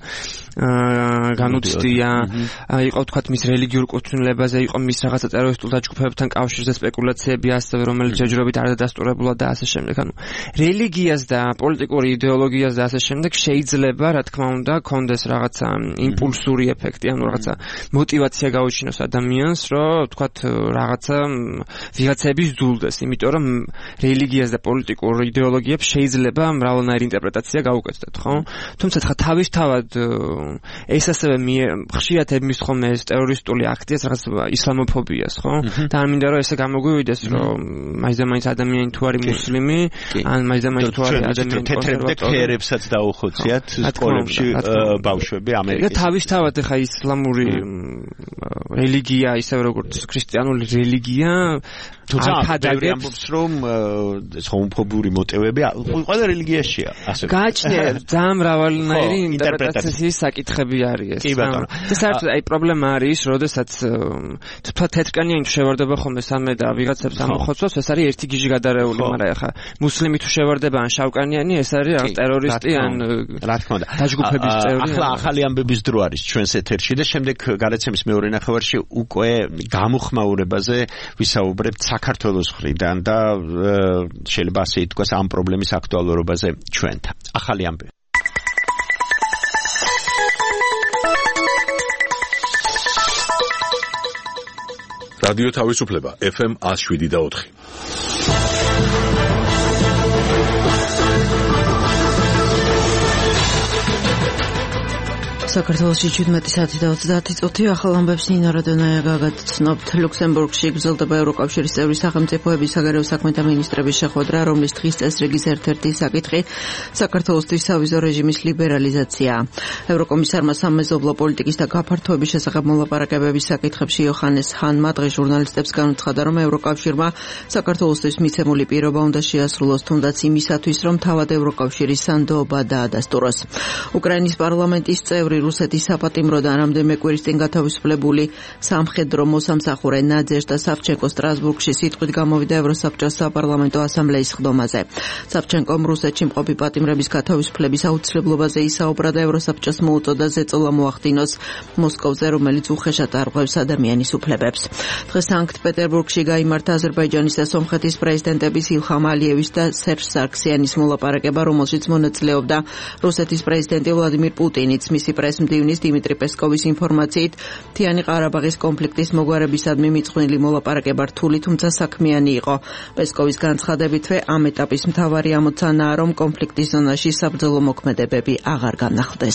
განუცდია. იყო ვთქვათ მის რელიგიურ კუთვნილებაზე, იყო მის რაღაცა ტერორისტულ დაჯგუფებებთან კავშირზე სპეკულაციები ასევე, რომელიც ჯერჯერობით არ დადასტურებულა და ასე შემდეგ. ანუ რელიგიას და პოლიტიკური იდეოლოგიას და ასე შემდეგ შეიძლება, რა თქმა უნდა, ქონდეს რაღაცა იმპულსური ეფექტი, ანუ რაღაცა мотивация გაუჩინოს ადამიანს, რომ ვთქვათ რაღაცა ვიღაცები ზულდეს, იმიტომ რომ რელიგიას და პოლიტიკურ იდეოლოგიებს შეიძლება მრავალნაირი ინტერპრეტაცია გაუკეთდეთ, ხო? თუმცა ხა თავისთავად ეს ასევე ხშირად ემის ხოლმე ეს ტერორისტული აქტიას რაღაც ისლამოფობიას, ხო? და არ მინდა რომ ესე გამოგვივიდეს, რომ მაინც ადამიანი თუ არის მუსლიმი, ან მაინც თუ არის ადამიანი კონსერვატორი, ფერებსაც დაუხოციათ სკოლებში ბავშვები ამერიკაში. და თავისთავად ხა ისლამური რელიგია, ისე როგორც ქრისტიანული რელიგია თუმცა ბევრი ამბობს რომ ეს ჰომოფობური მოტივები ყველა რელიგიაშია ასე გააჩნია ძალიან მრავალნაირი ინტერპრეტაციის საკითხები არის ეს და საერთოდ აი პრობლემა არის როდესაც თქვა თეთრკანიანი თუ შევარდება ხოლმე სამე და ვიღაცებს ამოხოცოს ეს არის ერთი გიჟი გადარეული მაგრამ ახლა მუსლიმი თუ შევარდება ან შავკანიანი ეს არის რაღაც ტერორისტი ან რა თქმა უნდა დაჯგუფების წევრი ახლა ახალი ამბების დრო არის ჩვენს ეთერში და შემდეგ გადაცემის მეორე ნახევარში უკვე გამოხმაურებაზე ვისაუბრებთ საქართველოს მხრიდან და შეიძლება ასე ითქვას ამ პრობლემის აქტუალურობაზე ჩვენთან. ახალი ამბები. რადიო თავისუფლება ეფ ემ one oh seven და four. საქართველოში შვიდმეტი საათი და ოცდაათი წუთი ახალ ამბებს ნინა რადონაია გაგაცნობთ. ლუქსემბურგში გრძელდება ევროკავშირის წევრი სახელმწიფოების საგარეო საქმეთა მინისტრების შეხვედრა, რომლის დღის წესრიგის ერთ-ერთი საკითხი საქართველოსთვის სავიზო რეჟიმის ლიბერალიზაციაა. ევროკომისარმა სამეზობლო პოლიტიკის და გაფართოების შესახებ მოლაპარაკებების საკითხებში იოჰანეს ჰანმა დღეს ჟურნალისტებს განუცხადა, რომ ევროკავშირმა საქართველოსთვის მიცემული პირობა უნდა შეასრულოს, თუნდაც იმისათვის, რომ თავად ევროკავშირის სანდოობა დაადასტუროს. უკრაინის პარლამენტის წევრი რუსეთის საპატიმროდან რამდენიმე კვირის წინ გათავისუფლებული სამხედრო მოსამსახურე ნაძეშტა სავჩენკო სტრასბურგში სიტყვით გამოვიდა ევროსაბჭოს საპარლამენტო ასამბლეის ხდომაზე. სავჩენკომ რუსეთში მყოფი პატიმრების გათავისუფლების აუცილებლობაზე ისაუბრა და ევროსაბჭოს მოუწოდა ზეწოლა მოახდინოს მოსკოვზე, რომელიც უხეშად არღვევს ადამიანის უფლებებს. დღეს სანქტ-პეტერბურგში გაიმართა აზერბაიჯანის და სომხეთის პრეზიდენტების ილჰამ ალიევის და სერჟ სარქსიანის მოლაპარაკება, რომელშიც მონაწილეობდა რუსეთის პრეზიდენტი ვლადიმირ პუტინიც. მისი პრესმდივნის დიმიტრი პესკოვის ინფორმაციით, მთიანი ყარაბაღის კონფლიქტის მოგვარებისადმი მიწყვნილი მოლაპარაკება რთული, თუმცა საქმიანი იყო. პესკოვის განცხადებითვე ამ ეტაპის მთავარი ამოცანაა, რომ კონფლიქტის ზონაში საბრძოლო მოქმედებები აღარ განახლდეს.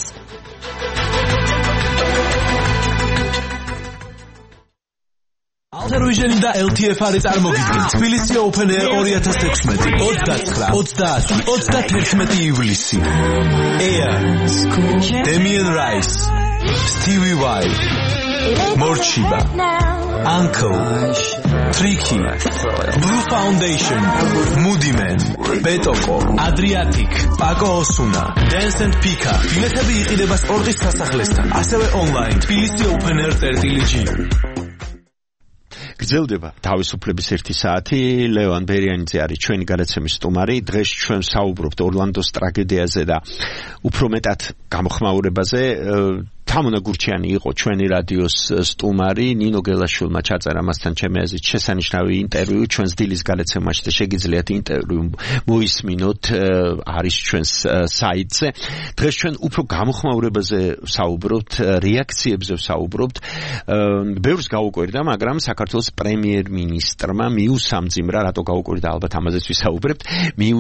ალტერვიჟენი და ელ თი ეფ არის წარმოგიდგენთ თბილისი Open Air two thousand sixteen ოცდათხრა, ოცდაათი, ოცდათერთმეტი ივლისი. Air, Damien Rice, Stevie Vai, Morchiba, Uncle, Tricky, Blue Foundation, Moody Man, Betoko, Adriatic, Paco Osuna, Dance and Pika. ბილეთები იყიდება სპორტის სასახლესთან, ასევე online თბილისი Open Air thirty. გრძელდება თავისუფლების ერთი საათი. ლევან ბერიანიძე არის ჩვენი გადაცემის სტუმარი. დღეს ჩვენ საუბრობთ ორლანდოს ტრაგედიაზე და უფრო მეტად გამოხმაურებაზე. თამუნა გურჩიანი იყო ჩვენი რადიოს სტუმარი. ნინო გელაშვილმა ჩაწერა მასთან ჩემი აზრით შესანიშნავი ინტერვიუ ჩვენს დილის გადაცემაში და შეგიძლიათ ინტერვიუ მოისმინოთ, არის ჩვენს საიტზე. დღეს ჩვენ უფრო გამოხმაურებაზე საუბრობთ, რეაქციებზე საუბრობთ. ბევრს გაუკვირდა, მაგრამ საქართველოს პრემიერ-მინისტრმა მიუსამძიმრა, რატო გაუკვირდა, ალბათ ამაზეც ვისაუბრებთ,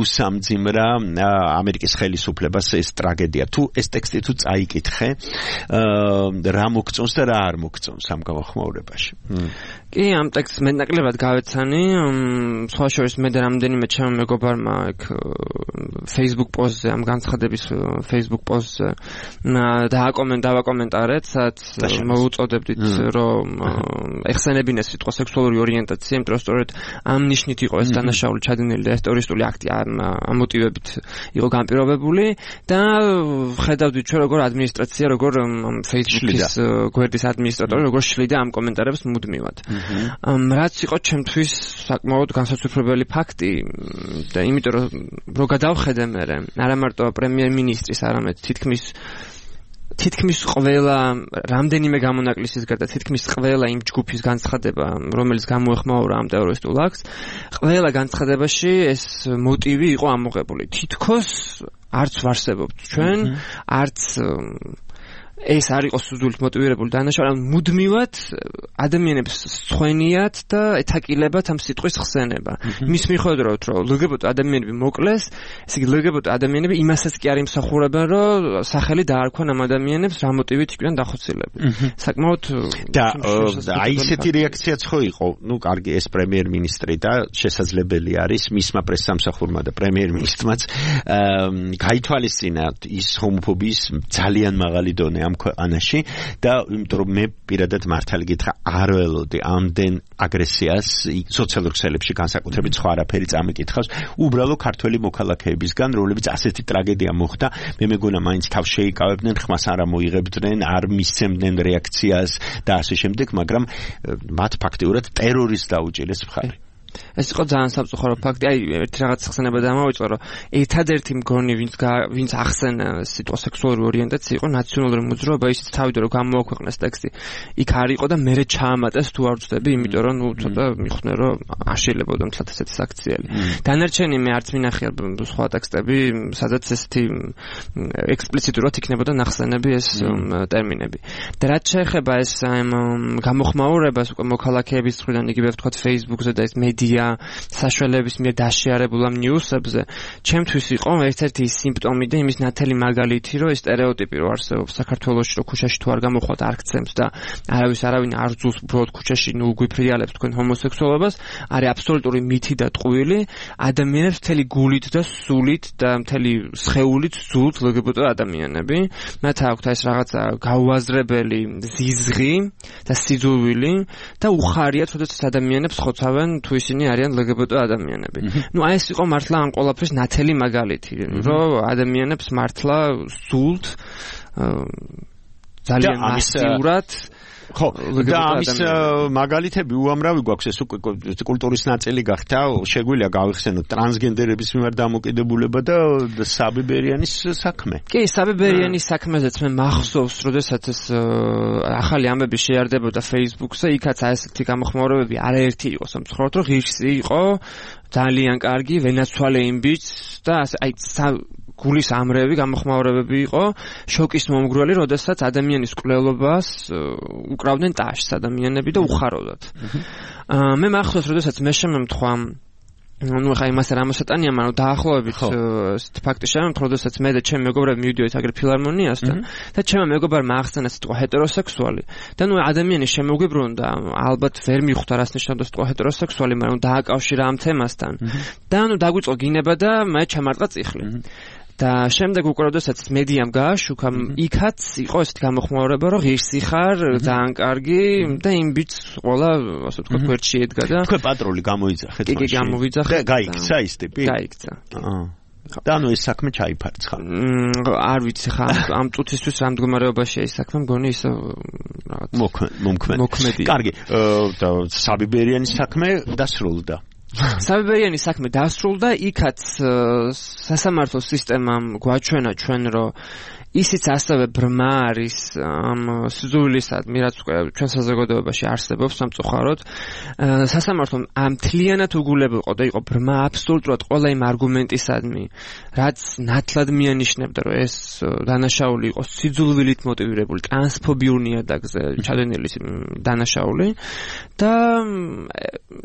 მიუსამძიმრა ამერიკის ხელისუფლებას ეს ტრაგედია. თუ ეს ტექსტი თუ წაიკითხე, რა მოგწონს და რა არ მოგწონს ამ გამოხმაურებაში. კი, ამ ტექსტს მეტნაკლებად გავეცანი, სხვა შორის მე და რამდენიმე ჩემო მეგობარმა ეგ Facebook პოსტზე ამ განცხადების Facebook პოსტზე დააკომენტარეთ, სადაც მოუწოდებდით რომ ეხსენებინეს სიტყვა სექსუალური ორიენტაცია, იმიტომ რომ სწორედ ამ ნიშნით იყო ეს დანაშაული ჩადენილი და ეს ტერორისტული აქტი ამ მოტივებით იყო განპირობებული და ხედავდით ჩვენ როგორ ადმინისტრაცია, როგორ Facebook-ის გვერდის ადმინისტრატორი როგორ შლიდა ამ კომენტარებს მუდმივად. რაც იყო ჩემთვის საკმაოდ განსაცვიფრებელი ფაქტი და იმიტომ რომ რო გადავხედე მე არა მარტო პრემიერ-მინისტრის, არამედ თითქმის თითქმის ყველა რამდენიმე გამონაკლისის გარდა თითქმის ყველა იმ ჯგუფის განცხადება, რომელიც გამოეხმაურა ამ ტერორისტულ აქტს, ყველა განცხადებაში ეს მოტივი იყო ამოღებული. თითქოს არც ვარსებობთ ჩვენ, არც ეს არ იყოს სუძულით მოტივირებული დანაშაული, მუდმივად ადამიანებს სწვენიათ და ეთაკილებათ ამ სიტყვის ხსენება. მის მიხედავთ, რომ ლგბტ ადამიანები მოკლეს, ესე იგი ლგბტ ადამიანები იმასაც კი არ იმსახურებენ, რომ სახელი დაარქვან ამ ადამიანებს რა მოტივით იყვნენ დახოცილები. საკმაოდ და აი ესეთი რეაქციაც ხო იყო, ну, კარგი, ეს პრემიერ-მინისტრი და შესაძლებელი არის მისმა პრესსამსახურმა და პრემიერ-მინისტრმაც გაითვალისწინათ ის ჰომოფობიის ძალიან მაღალი დონე ამ ქვეყანაში და იმიტომ რომ მე პირადად მართალი გითხრა არ ველოდი ამდენ აგრესიას სოციალურ ქსელებში განსაკუთრებით სხვა არაფერი წამიკითხავს უბრალო ქართველი მოქალაქეებისგან რომლებიც ასეთი ტრაგედია მოხდა მე მეგონა მაინც თავს შეიკავებდნენ ხმას არ ამოიღებდნენ არ მისცემდნენ რეაქციას და ასე შემდეგ მაგრამ მათ ფაქტიურად ტერორისტს დაუჭირეს მხარი ეს იყო ძალიან სამწუხარო ფაქტი. აი, ერთი რაღაც ხსენება დამოვიწყო, რომ ერთადერთი მგონი, ვინც ვინც ახსენა სიტყვა სექსუალური ორიენტაცია იყო ნაციონალური მოძრაობა, ისიც თავიდან რომ გამოაქვეყნეს ტექსტი. იქ არ იყო და მერე ჩაამატეს თუ არ ვწდები, იმიტომ რომ ნუ ცოტა მიხვდნენ რომ არ შეიძლება მთლად ესეთი საქციელი. დანარჩენი მე არც მინახია სხვა ტექსტები, სადაც ესეთი ექსპლიციტურად იქნებოდა ნახსენები ეს ტერმინები. და რაც შეეხება ეს გამოხმაურებას უკვე მოქალაქეების მხრიდან იგივე ვთქვათ Facebook-ზე და ეს მედია საშუალების მიერ დაშიარებულ ამ ნიუსებზე ჩემთვის იყო ერთ-ერთი სიმპტომი და იმის ნათელი მაგალითი რომ ეს სტერეოტიპი რო არსებობს საქართველოში რომ ქუჩაში თუ არ გამოხვათ არ გცემს და არავის არავინ არ ძულს უბრალოდ ქუჩაში ნუ გვიფრიალებს თქვენ ჰომოსექსუალობას არის აბსოლუტური მითი და ტყუილი ადამიანებს მთელი გულით და სულით და მთელი სხეულით ძულთ ლგბტ ადამიანები მათ აქვთ ეს რაღაცა გაუაზრებელი ზიზღი და სიძულვილი და უხარიათ როდესაც ადამიანებს ხოცავენ თუ ისინი არიან ლგბტ ადამიანები. ნუ აი ეს იყო მართლა ამ ყველაფრის ნათელი მაგალითი, რომ ადამიანებს მართლა სულთ ძალიან მასიურად ხო და ამის მაგალითები უამრავი გვაქვს ეს უკვე კულტურის ნაწილი გახდა შეგვიძლია გავიხსენოთ ტრანსგენდერების მიმართ დამოკიდებულება და საბიბერიანის საქმე კი საბიბერიანის საქმეზეც მე მახსოვს როდესაც ეს ახალი ამბები შეარდებოდა Facebook-ზე იქაც ასეთი გამოხმაურებები არაერთი იყო სამწუხაროდ რომ ღირსი იყო ძალიან კარგი ვენაცვალე იმბიც და აი გულის ამრევი გამოხმაურებები იყო შოკის მომგვრელი, როდესაც ადამიანის კვლელობას უკრავდნენ ტაშს ადამიანები და უხაროდათ. მე მახსოვს, როდესაც მე შემემთხვა ну ხა იმას არ ამოსატანია, მაგრამ დაახლოებით ეს ფაქტი შემემთხვა, როდესაც მე და ჩემი მეგობრები მივიდიოდით აგერ ფილარმონიასთან და ჩემმა მეგობარმა ახსენა სიტყვა ჰეტეროსექსუალი და ნუ ადამიანი შემოგვიბრუნდა, ალბათ ვერ მიხვდა რას ნიშნავდა სიტყვა ჰეტეროსექსუალი, მაგრამ დააკავშირა ამ თემასთან და ნუ დაგვიწყო გინება და მე ჩამარტყა წიხლი. და შემდეგ უკვე როდესაც მედიამ გააშუქა, იქაც იყო ესეთი გამოხმაურება, რომ ღირსი ხარ, ძალიან კარგი და იმ ბიჭს ყველა, ასე ვთქვათ, გვერდში ედგა და თქვენ პატრული გამოიძახეთ. კი, კი, გამოიძახეთ. და გაიქცა ის ტიპი? გაიქცა. აა. და ნუ ეს საქმე ჩაიფარცხა. არ ვიცი ხა, ამ წუთისთვის რა მდგომარეობაშია ის საქმე, მგონი ის რაღაც მოქმედი. კარგი, და საბიბერიანის საქმე დასრულდა. საბიბერიანის საქმე დასრულდა, იქაც სასამართლო სისტემამ გვაჩვენა ჩვენ, რომ ისიც ასევე ბრმა არის ამ სიძულვილისადმი, რაც უკვე ჩვენ საზოგადოებაში არსებობს სამწუხაროდ. სასამართლომ ამ მთლიანად უგულებელყო და იყო ბრმა აბსოლუტურად ყველა იმ არგუმენტისადმი, რაც ნათლად მიანიშნებდა, რომ ეს დანაშაული იყო სიძულვილით მოტივირებული, ტრანსფობიურ ნიადაგზე ჩადენილი დანაშაული და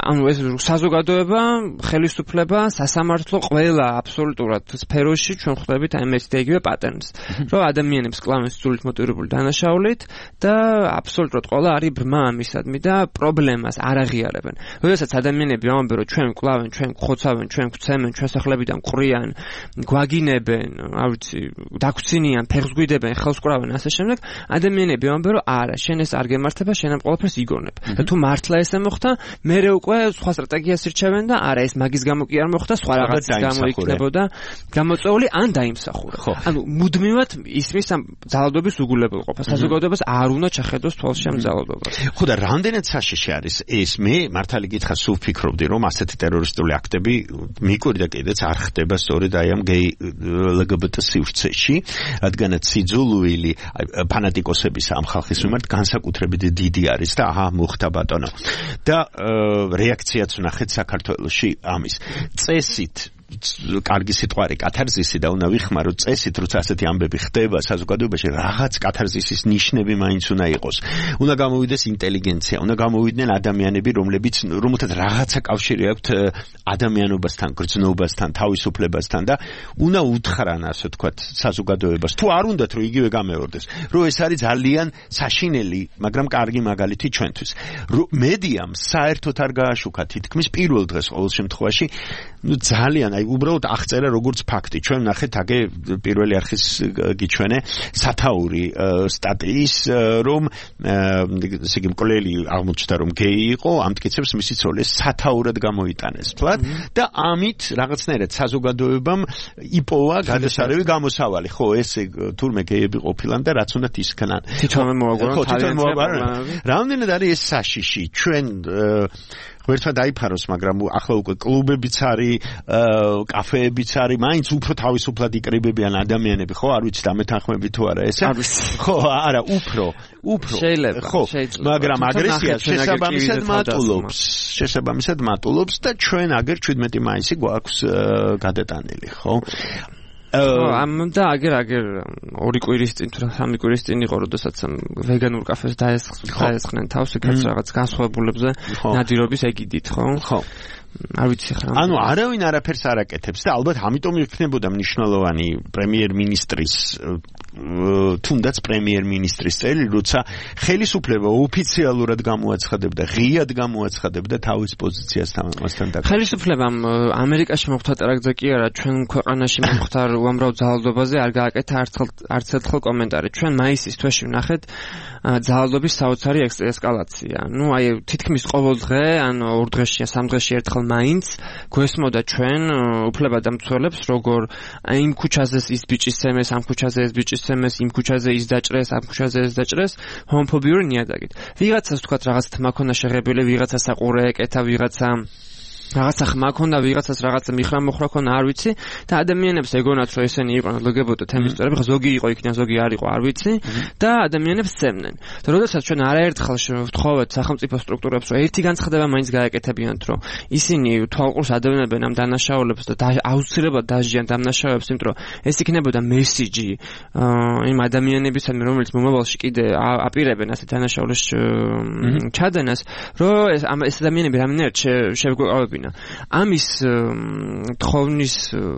ანუ ეს საზოგადოება, ხელისუფლება, სასამართლო ყველა აბსოლუტურად სფეროში ჩვენ ხვდებით აი ეს იგივე პატერნს, რომ ადამიანებს კლავენ სულით მოტივირებული დანაშაულით და აბსოლუტურად ყველა არის ბრმა ამისადმი და პრობლემას არ აღიარებენ. როდესაც ადამიანები ამბობენ, რომ ჩვენ კლავენ, ჩვენ ხოცავენ, ჩვენ გვცემენ, ჩვენ სახლებიდან ყრიან, გვაგინებენ, არ ვიცი, დაგვრცინიან, ფეხს გვიდებენ, ხელს კრავენ ასე შემდეგ, ადამიანები ამბობენ, რომ არა, შენ ეს არ გემართება, შენ ამ ყველაფერს იგონებ. და თუ მართლა ესე მოხდა, მერე უკვე სხვა სტრატეგიას ირჩევენ და არა, ეს მაგის გამო კი არ მოხდა, სხვა რაღაცის გამო იქნებოდა გამოწვეული ან დაიმსახურა. ანუ მუდმივად ისმის ამ ძალადობის უგულებელყოფა. საზოგადოებას არ უნდა ჩახედოს თვალში ამ ძალადობას. ხო და რამდენად საშიში არის ეს? მე მართალი გითხრა, სულ ფიქრობდი, რომ ასეთი ტერორისტული აქტები მიკვირდა და კიდეც არ ხდება სწორედ აი ამ გეი ელ ჯი ბი ტი სივრცეში, რადგანაც სიძულვილი ფანატიკოსების ამ ხალხის მიმართ განსაკუთრებით დიდი არის და აჰა მოხდა ბატონო. და რეაქციაც ვნახეთ საქართველოში ამის. წესით კარგი სიტყვარი კათარზისი და უნდა ვიხმარო წესით, როცა ასეთი ამბები ხდება საზოგადოებაში, რაღაც კათარზისის ნიშნები მაინც უნდა იყოს. უნდა გამოვიდეს ინტელიგენცია, უნდა გამოვიდნენ ადამიანები, რომლებიც რომელთაც რაღაცა კავშირი აქვთ ადამიანობასთან, გრძნობასთან, თავისუფლებასთან და უნდა უთხრან, ასე ვთქვათ, საზოგადოებას. თუ არ უნდათ, რომ იგივე გამეორდეს, რომ ეს არის ძალიან საშინელი, მაგრამ კარგი მაგალითი ჩვენთვის. მედიამ საერთოდ არ გააშუქა თითქმის პირველ დღეს ყოველ შემთხვევაში, ну ძალიან აი უბრალოდ აღწერა როგორც ფაქტი. ჩვენ ნახეთ აგე პირველი არხის გიჩვენე სათაური სტატიის, რომ ესე იგი მკვლელი აღმოჩნდა, რომ გეი იყო, ამტკიცებს მისი ცოლი სათაურად გამოიტანეს თვლად და ამით რაღაცნაირად საზოგადოებამ იპოვა გადასარევი გამოსავალი. ხო, ესე თურმე გეიები ყოფილან და რაც უნდათ ისქნან. თვითონ მოაგვარონ, თვითონ მოაგვარონ. რამდენად არის ეს საშიში? ჩვენ ვერთმა დაიფაროს, მაგრამ ახლა უკვე კლუბებიც არის, კაფეებიც არის, მაინც უფრო თავისუფლად იკრიბებიან ადამიანები, ხო, არ ვიცი დამეთანხმები თუ არა ესა? ხო, არა, უფრო, უფრო. შეიძლება, ხო, მაგრამ აგრესია შესაბამისად მატულობს, შესაბამისად მატულობს და ჩვენ აგერ შვიდმეტი მაისი გვაქვს გადატანილი, ხო? ამ და აგერ აგერ ორი კვირის წინ თუ სამი კვირის წინ იყო, როდესაც ვეგანურ კაფეს დაესხნენ თავს, იქაც რაღაც განსხვავებულებზე ნადირობის ეგიდით, ხო? ხო. არ ვიცი ხა. ანუ არავინ არაფერს არ აკეთებს და ალბათ ამიტომ იქნებოდა მნიშვნელოვანი პრემიერ-მინისტრის თუნდაც პრემიერ-მინისტრის წელი, როცა ხელისუფლება ოფიციალურად გამოაცხადებდა, ღიად გამოაცხადებდა თავის პოზიციას თამასთან დაკავშირებით. ხელისუფლებამ ამერიკაში მოხდა ტერაქტზე კი არა, ჩვენ ქვეყანაში მოხდა უამრავ ძალადობაზე არ გააკეთა არც ერთხელ კომენტარი. ჩვენ მაისის თვეში ვნახეთ ძალადობის საოცარი ესკალაცია. ნუ აი თითქმის ყოველ დღე, ან ორ დღეში, სამ დღეში ერთხელ მაინც გვესმოდა ჩვენ უფლებადამცველებს, როგორ იმ ქუჩაზე ის ბიჭის სემეს, ამ ქუჩაზე ეს ბიჭის სემეს, იმ ქუჩაზე ის დაჭრეს, ამ ქუჩაზე ეს დაჭრეს, ჰომოფობიური ნიადაგით. ვიღაცას თქვათ რაღაც თმა ქონა შეღებილი, ვიღაცა საყურე ეკეთა, ვიღაცა რაღაცა ხმა ქონდა, ვიღაცას რაღაცა მიხრა მოხრა ქონდა, არ ვიცი და ადამიანებს ეგონათ, რომ ესენი იყვნენ ელ ჯი ბი ტი თემისწორები, ზოგი იყო იქიდან, ზოგი არ იყო, არ ვიცი და ადამიანებს სცემდნენ. და როდესაც ჩვენ არაერთხელ ვთხოვეთ სახელმწიფო სტრუქტურებს, რომ ერთი განცხადება მაინც გააკეთებინათ, რომ ისინი თვალყურს ადევნებენ ამ დანაშაულებს და აუცილებლად დაჟიან დანაშაულებს, იმიტომ რომ ეს იქნებოდა მესიჯი იმ ადამიანებისადმი, რომლებიც მომავალში კიდე აპირებენ ასეთ დანაშაულებს ჩადენას, რომ ეს ეს ადამიანები რამდენად შეგვეყავებინა. ამის თხოვნის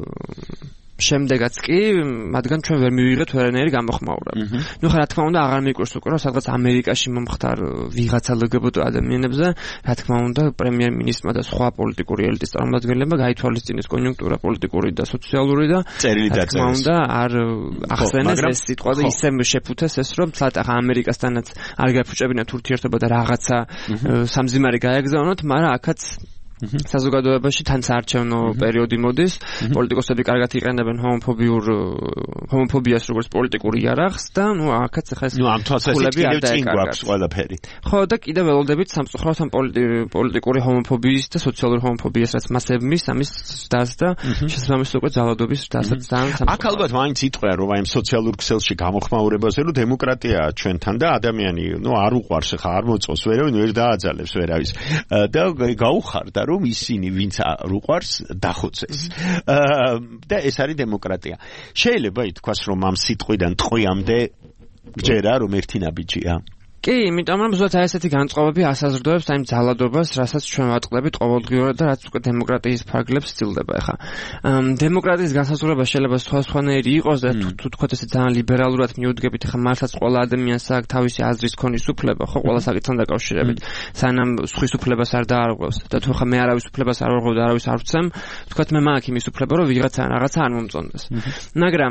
შემდეგაც კი მათგან ჩვენ ვერ მივიღეთ ვერანაირი გამოხმაურება. ნუ ხა რა თქმა უნდა აღარ მიკვირს უკვე რომ სადღაც ამერიკაში მომხდარ ვიღაცა ელ ჯი ბი ტი ადამიანებზე, რა თქმა უნდა პრემიერ-მინისტრმა და სხვა პოლიტიკური ელიტის წარმომადგენლებმა გაითვალისწინეს კონიუნქტურა პოლიტიკური და სოციალური და რა თქმა უნდა არ ახსენეს ეს სიტყვა და ისე შეფუთეს ეს რომ თლათ ახლა ამერიკასთანაც არ გაფუჭებინათ ურთიერთობა და რაღაცა სამძიმარი გაეგზავნოთ, მაგრამ აქაც საზოგადოებაში თან საარჩევნო პერიოდი მოდის, პოლიტიკოსები კარგად იყენებენ ჰომოფობიურ ჰომოფობიას როგორც პოლიტიკურ იარაღს და ნუ აქაც ახლა ეს ნუ ამ თვალსაზრისით კიდევ წინ გვაქვს ყველაფერი. ხო და კიდევ ველოდებით სამწუხაროდ ამ პოლიტიკური ჰომოფობიის და სოციალური ჰომოფობიას რაც მასების ამის დას და შესაბამისად უკვე ძალადობის დასაც ძალიან აქ ალბათ მაინც იტყვია რომ აი ამ სოციალურ ქსელში გამოხმაურებაზე რომ დემოკრატიაა ჩვენთან და ადამიანი ნუ არ უყვარს ხა არ მოწოს ვერავინ ვერ დააძალებს ვერავის და გაუხარდა რომ ისინი ვინც არ უყვარს დახოცეს. და ეს არის დემოკრატია. შეიძლება ითქვას რომ ამ სიტყვიდან ტყვიამდე გჯერა რომ ერთი ნაბიჯია. კი, იმიტომ რომ ზოგადად ესეთი განწყობები ასაზრდოებს აი ძალადობას, რასაც ჩვენ ვატყდებით ყოველდღიურად და რაც უკვე დემოკრატიის ფარგლებს ცდილდება ახლა. დემოკრატიის განსაზღვრება შეიძლება სხვადასხვანაირი იყოს და თუ თქვათ ესე ძალიან ლიბერალურად მიუდგებით, ახლა მართლაც ყველა ადამიანს აქვს თავისი აზრის ქონის უფლება, ხო, ყველა საკითხთან დაკავშირებით, სანამ სხვის უფლებას არ დაარღვევს და თუ ახლა მე არავის უფლებას არ ვარღვევ და არავის არ ვცემ, თქვათ მე მაქვს იმის უფლება, რომ ვიღაცა რაღაცა არ მომწონდეს. მაგრამ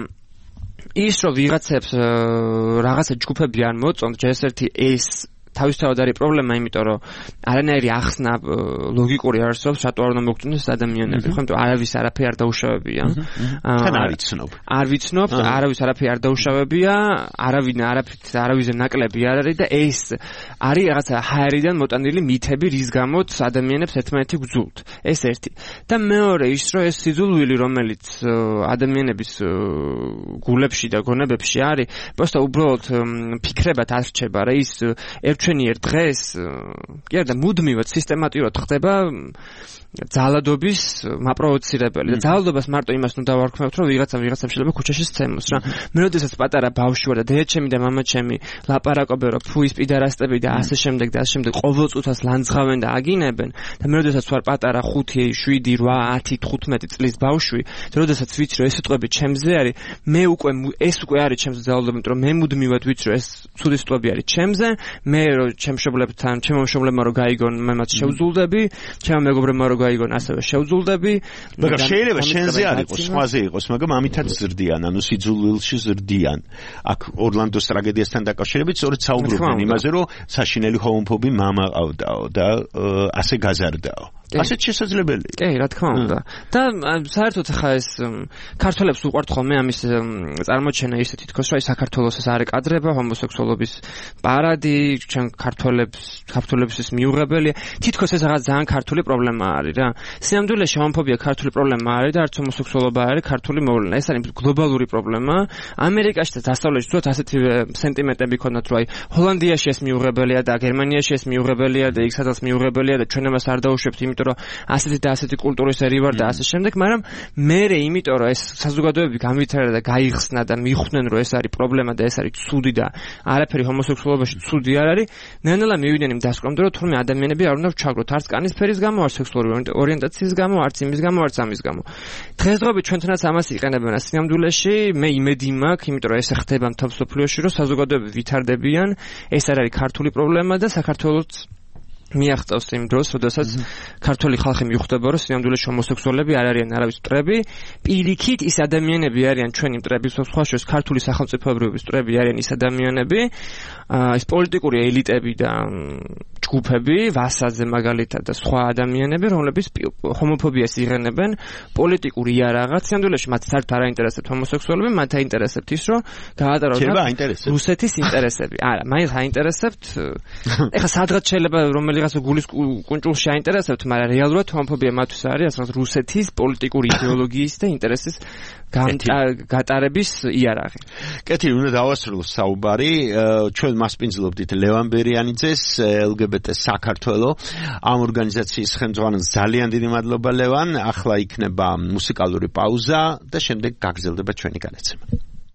ის რომ ვიღაცებს რაღაცა ჯგუფები არ მოწონთ, ჯერსერთი ეს თავისთავად არის პრობლემა, იმიტომ რომ არანაირი ახსნა ლოგიკური არ არსებობს, რატო არ უნდა მოგწონდეს ადამიანები, ხო, იმიტომ არავის არაფერი არ დაუშავებია. თან არ ვიცნობ. არ ვიცნობ, არავის არაფერი არ დაუშავებია, არავინ არაფრით არავის ნაკლები არ არის და ეს არის რაღაცა ჰაერიდან მოტანილი მითები, რის გამოც ადამიანებს ერთმანეთი გძულთ. ეს ერთი. და მეორე ის რომ ეს სიძულვილი, რომელიც ადამიანების გულებში და გონებებში არის, просто უბრალოდ ფიქრებად არჩება რა ის ჩვენიერ დღეს კი არა და მუდმივად სისტემატურად ხდება ძალადობის მაპროვოცირებელი და ძალადობას მარტო იმას ნუ დავარქმევთ რომ ვიღაცა ვიღაცამ შეიძლება ქუჩაში სცემოს რა მე როდესაც პატარა ბავშვი ვარ და დედაჩემი და მამაჩემი ლაპარაკობენ რომ ფუ ის პიდარასტები და ასე შემდეგ და ასე შემდეგ ყოველ წუთას ლანძღავენ და აგინებენ და მე როდესაც ვარ პატარა ხუთი, შვიდი, რვა, ათი, თხუთმეტი წლის ბავშვი და როდესაც ვიცი რომ ეს სიტყვები ჩემზე არის მე უკვე ეს უკვე არის ჩემზე ძალადობა იმიტომ რომ მე მუდმივად ვიცი რომ ეს ცუდი სიტყვები არის ჩემზე მე რომ ჩემ მშობლებთან ჩემ მშობლებმა რომ გაიგონ მე მათ შევძულდები ჩემ მეგობრებმა რომ გაიგონ ასევე შევძულდები მაგრამ შეიძლება შენზე არ იყოს სხვაზე იყოს მაგრამ ამითაც ზრდიან ანუ სიძულვილში ზრდიან აქ ორლანდოს ტრაგედიასთან დაკავშირებით სწორედ საუბრობენ იმაზე რომ საშინელი ჰომოფობი მამა ყავდაო და ასე გაზარდაო ასეთ შესაძლებელია. კი, რა თქმა უნდა. და საერთოდ ხა ეს ქართველებს უყვართ ხოლმე ამის წარმოჩენა ისე თითქოს რომ საქართველოს ეს არის კადრება, ჰომოსექსუალობის პარადი, ჩვენ ქართველებს, ქართველებს ის მიუღებელია. თითქოს ეს რაღაც ძალიან ქართული პრობლემა არის რა. სინამდვილეში ჰომოფობია ქართული პრობლემა არის და არც ჰომოსექსუალობა არის ქართული მოვლენა. ეს არის გლობალური პრობლემა. ამერიკაში და დასავლეთში თუთ ასეთი სენტიმენტები ქონდათ რომ აი ჰოლანდიაში ეს მიუღებელია და გერმანიაში ეს მიუღებელია და იქ სადაც მიუღებელია და ჩვენ ამას არ დაუშვებთ იმიტომ რომ ასეთი და ასეთი კულტურის ერი ვარ და ასე შემდეგ, მაგრამ მერე იმიტომ რომ ეს საზოგადოებები განვითარდა და გაიხსნა და მიხვდნენ რომ ეს არის პრობლემა და ეს არის ცუდი და არაფერი ჰომოსექსუალობაში ცუდი არ არის, ნელ-ნელა მივიდნენ იმ დასკვნამდე რომ თურმე ადამიანები არ უნდა ვჩაგროთ არც კანის ფერის გამო, არც სექსუალური ორიენტაციის გამო, არც იმის გამო, არც ამის გამო. დღესდღეობით ჩვენთანაც ამას იყენებენ სინამდვილეში, მე იმედი მაქვს, იმიტომ რომ ეს ხდება მთელ მსოფლიოში, რომ საზოგადოებები ვითარდებიან, ეს არ არის ქართული პრობლემა და საქართველოს მიაღწევს იმ დროს, როდესაც ქართული ხალხი მიხვდება, რომ სინამდვილეში ჰომოსექსუალები არ არიან არავის მტრები, პირიქით ის ადამიანები არიან ჩვენი მტრები, სხვა შორის ქართული სახელმწიფოებრიობის მტრები არიან ის ადამიანები, ეს პოლიტიკური ელიტები და ჯგუფები, ვასაძე მაგალითად და სხვა ადამიანები, რომლებიც ჰომოფობიას იღენებენ პოლიტიკური იარაღად, სინამდვილეში მათ საერთოდ არ აინტერესებთ ჰომოსექსუალები, მათ აინტერესებთ ის, რომ გაატაროს რუსეთის ინტერესები. არა, მაინც აინტერესებთ. ეხლა სადღაც შეიძლება რომელი რაღაცა გულის კუნჭულში აინტერესებთ, მაგრამ რეალურად ჰომოფობია მათთვის არის ასე რუსეთის პოლიტიკური იდეოლოგიის და ინტერესის გატარების იარაღი. კეთილი, უნდა დავასრულოთ საუბარი. ჩვენ მასპინძლობდით ლევან ბერიანიძეს, ელ გი ბი ტი საქართველო. ამ ორგანიზაციის ხელმძღვანელს ძალიან დიდი მადლობა ლევან. ახლა იქნება მუსიკალური პაუზა და შემდეგ გაგრძელდება ჩვენი განაცემა.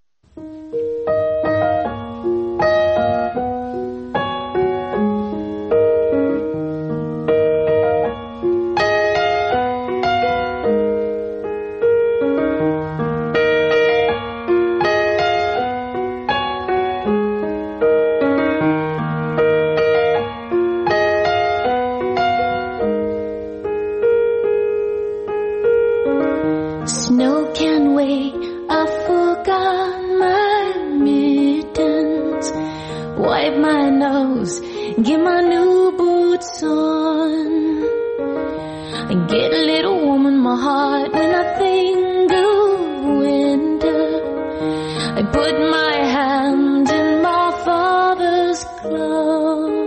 Get my new boots on and get a little warm in my heart when I think of winter. I put my hand in my father's glove.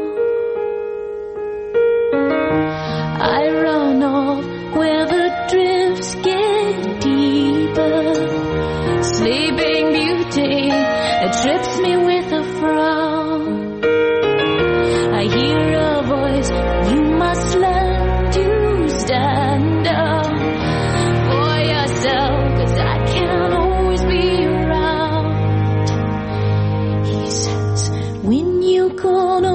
I run off where the drifts get deeper. Sleeping Beauty, it trips me with a frown. I hear a voice, you must learn to stand up for yourself, 'cause I can't always be around. He says, when you gonna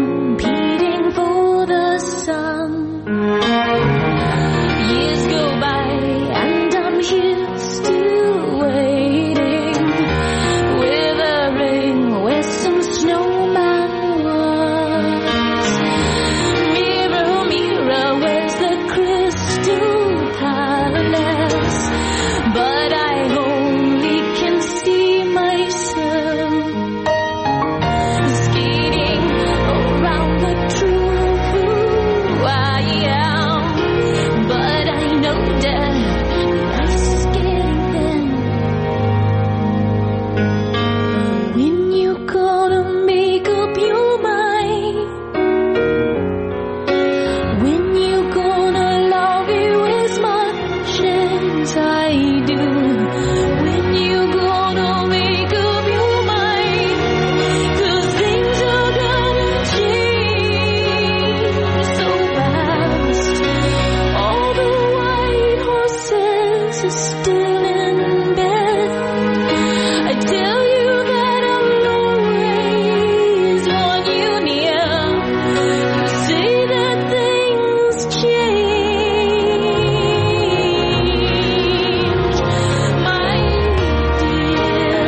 competing for the sun. Years go by and I'm here still waiting, withering where some snowman was. Mirror, mirror, where's the crystal palace? But I only can see myself skating around the truth who I am. But I know that life's getting thin. When you gonna make up your mind? When you gonna love you as much as I do? When you gonna make up your mind? 'Cause things are gonna change so fast. All the white horses are still in bed. I tell you that I'll always want you near. You say that things change, my dear.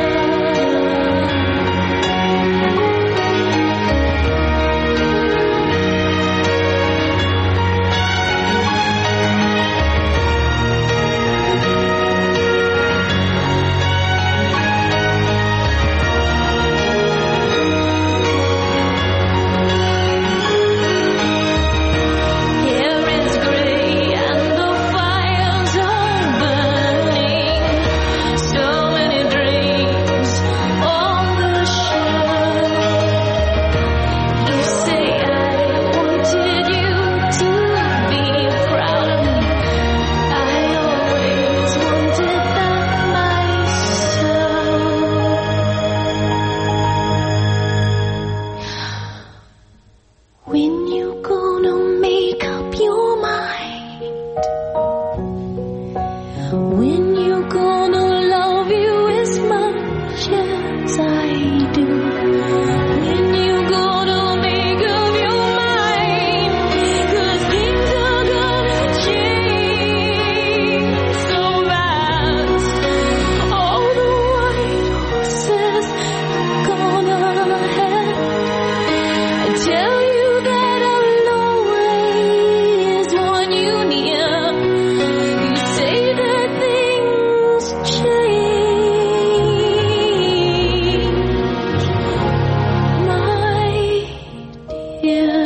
Hair is gray and the fires are burning. So many dreams on the shelf. You say I wanted you to be proud of me. I always wanted that myself. When you gonna make up your mind? When you gonna love you as much as I do? When you gonna make up your mind? 'Cause things are gonna change so fast. All the white horses are gonna head. I tell you that I'll always want you near. You say that things change, my dear.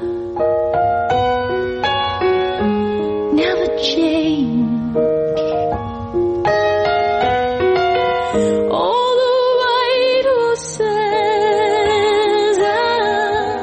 Never change. All the white horses are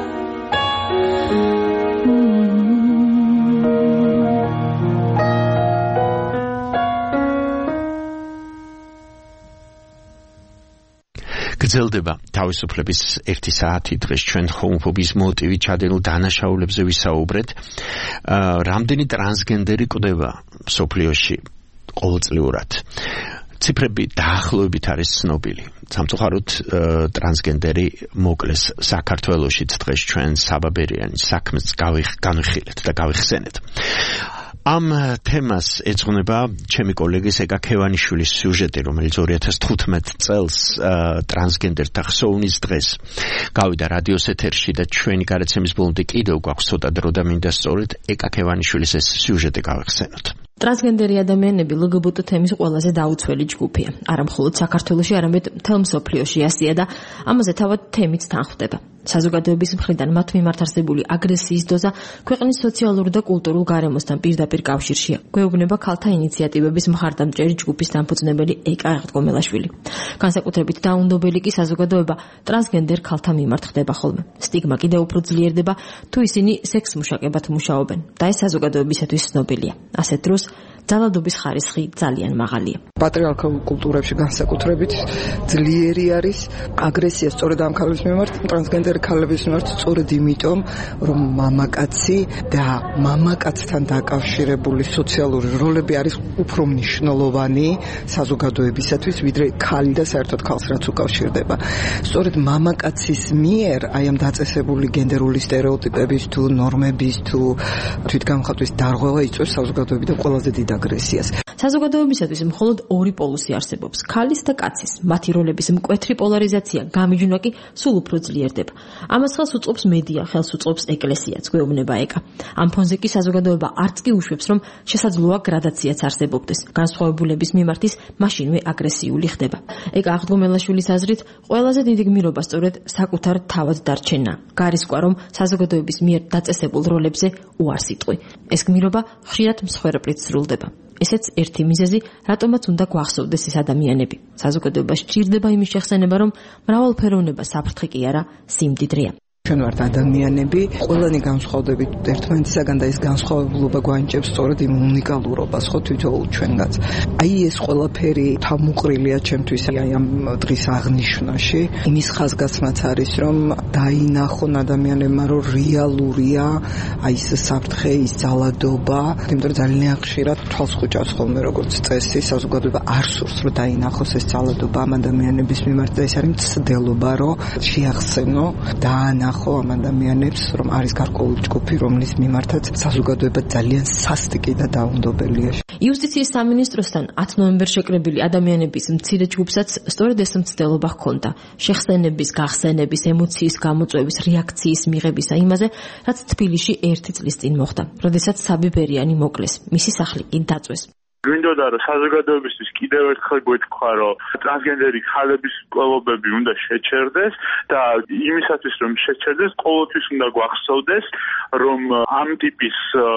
გრძელდება თავისუფლების ერთი საათი დღეს ჩვენ ჰომოფობის მოტივით ჩადენილ დანაშაულებზე ვისაუბრეთ. აა, რამდენი ტრანსგენდერი კვდება სოფლიოში ყოველწლიურად? ციფრები დაახლოებით არის ცნობილი. სამწუხაროდ ტრანსგენდერი მოკლეს საქართველოშიც დღეს ჩვენ საბაბერიანი საქმეს განვიხილეთ და გავიხსენეთ. ამ თემას ეძღვნება ჩემი კოლეგის ეკა ქევანიშვილის სიუჟეტი, რომელიც ორი ათას თხუთმეტ წელს ტრანსგენდერთა ხსოვნის დღეს გავიდა რადიოს ეთერში და ჩვენი გადაცემის ბოლომდე კიდევ გვაქვს ცოტა დრო და მინდა სწორედ ეკა ქევანიშვილის ეს სიუჟეტი გავიხსენოთ. ტრანსგენდერი ადამიანები ლგბტ თემის ყველაზე დაუცველი ჯგუფია. არა მხოლოდ საქართველოში, არამედ მთელ მსოფლიოში ასია და ამაზე თავად თემიც თანხმდება. საზოგადოების მხრიდან მათ მიმართ არსებული აგრესიის დოზა ქვეყნის სოციალურ და კულტურულ გარემოსთან პირდაპირ კავშირშია. გვეუბნება ქალთა ინიციატივების მხარდამჭერი ჯგუფის დამფუძნებელი ეკა აღდგომელაშვილი. განსაკუთრებით დაუნდობელი კი საზოგადოება ტრანსგენდერ ქალთა მიმართ ხდება ხოლმე. სტიგმა კიდევ უფრო ძლიერდება თუ ისინი სექს მუშაკებად მუშაობენ და ეს საზოგადოებისათვის ცნობილია. ასეთ დროს ძალადობის ხარისხი ძალიან მაღალია. პატრიარქალ კულტურებში განსაკუთრებით ძლიერი არის აგრესია სწორედ ამ ქალების მიმართ, ტრანსგენდერი ქალების მიმართ, სწორედ იმიტომ, რომ მამაკაცი და მამაკაცთან დაკავშირებული სოციალური როლები არის უფრო მნიშვნელოვანი საზოგადოებისათვის, ვიდრე ქალი და საერთოდ ქალს რაც უკავშირდება. სწორედ მამაკაცის მიერ აი ამ დაწესებული გენდერული სტერეოტიპების თუ ნორმების თუ თვითგამხატვის დარღვევა იწვევს საზოგადოებიდან ყველაზე დიდ აგრესიას. საზოგადოებისათვის მხოლოდ ორი პოლუსი არსებობს: ქალის და კაცის. მათი როლების მკვეთრი პოლარიზაცია გამიჯვნა კი სულ უფრო ძლიერდება. ამას ხელს უწყობს მედია, ხელს უწყობს ეკლესიაც, გვეუბნება ეკა. ამ ფონზე კი საზოგადოება არც კი უშვებს, რომ შესაძლოა გრადაციაც არსებობდეს. განსხვავებულების მიმართ ის მაშინვე აგრესიული ხდება. ეკა აღდგომელაშვილის აზრით, ყველაზე დიდი გმირობა სწორედ საკუთარ თავად დარჩენა. გარისკვა, რომ საზოგადოების მიერ დაწესებულ როლებზე უარს იტყვი. ეს გმირობა ხშირად მსხვერპლით სრულდება. ესეც ერთი მიზეზი, რატომაც უნდა გვახსოვდეს ეს ადამიანები. საზოგადოება სჭირდება იმის შეხსენება, რომ მრავალფეროვნება საფრთხე კი არა, სიმდიდრეა. ჩვენ ვართ ადამიანები, ყველანი განსხვავდებით ერთმანეთისაგან და ეს განსხვავებულობა გვანიჭებს სწორედ იმ უნიკალურობას, ხო თვითონ ჩვენგანაც. აი ეს ყველაფერი თავმუყრილია ჩემთვის აი ამ დღის აღნიშვნაში. იმის ხაზგასმაც არის, რომ დაინახონ ადამიანებმა, რომ რეალურია აი ეს საფრთხე, ის ძალადობა, იმიტომ რომ ძალიან ხშირად თვალს ხუჭავს ხოლმე როგორც წესი, საზოგადოება არ სურს, რომ დაინახოს ეს ძალადობა ამ ადამიანების მიმართ და ეს არის მცდელობა, რომ შეახსენო და ხო ამ ადამიანებს, რომ არის გარკვეული ჯგუფი, რომლის მიმართაც საზოგადოება ძალიან სასტიკი და დაუნდობელია. იუსტიციის სამინისტროსთან ათი ნოემბერს შეკრებილი ადამიანების მცირე ჯგუფსაც სწორედ ეს მცდელობა ჰქონდა. შეხსენების, გახსენების, ემოციის გამოწვევის, რეაქციის მიღებისა იმაზე, რაც თბილისში ერთი წლის წინ მოხდა, როდესაც საბი ბერიანი მოკლეს, მისი სახლი კი დაწვეს. გვინდოდა რომ საზოგადოებისთვის კიდევ ერთხელ გვეთქვა, რომ ტრანსგენდერი ქალების მკვლელობები უნდა შეჩერდეს და იმისათვის რომ შეჩერდეს, ყოველთვის უნდა გვახსოვდეს, რომ ამ ტიპის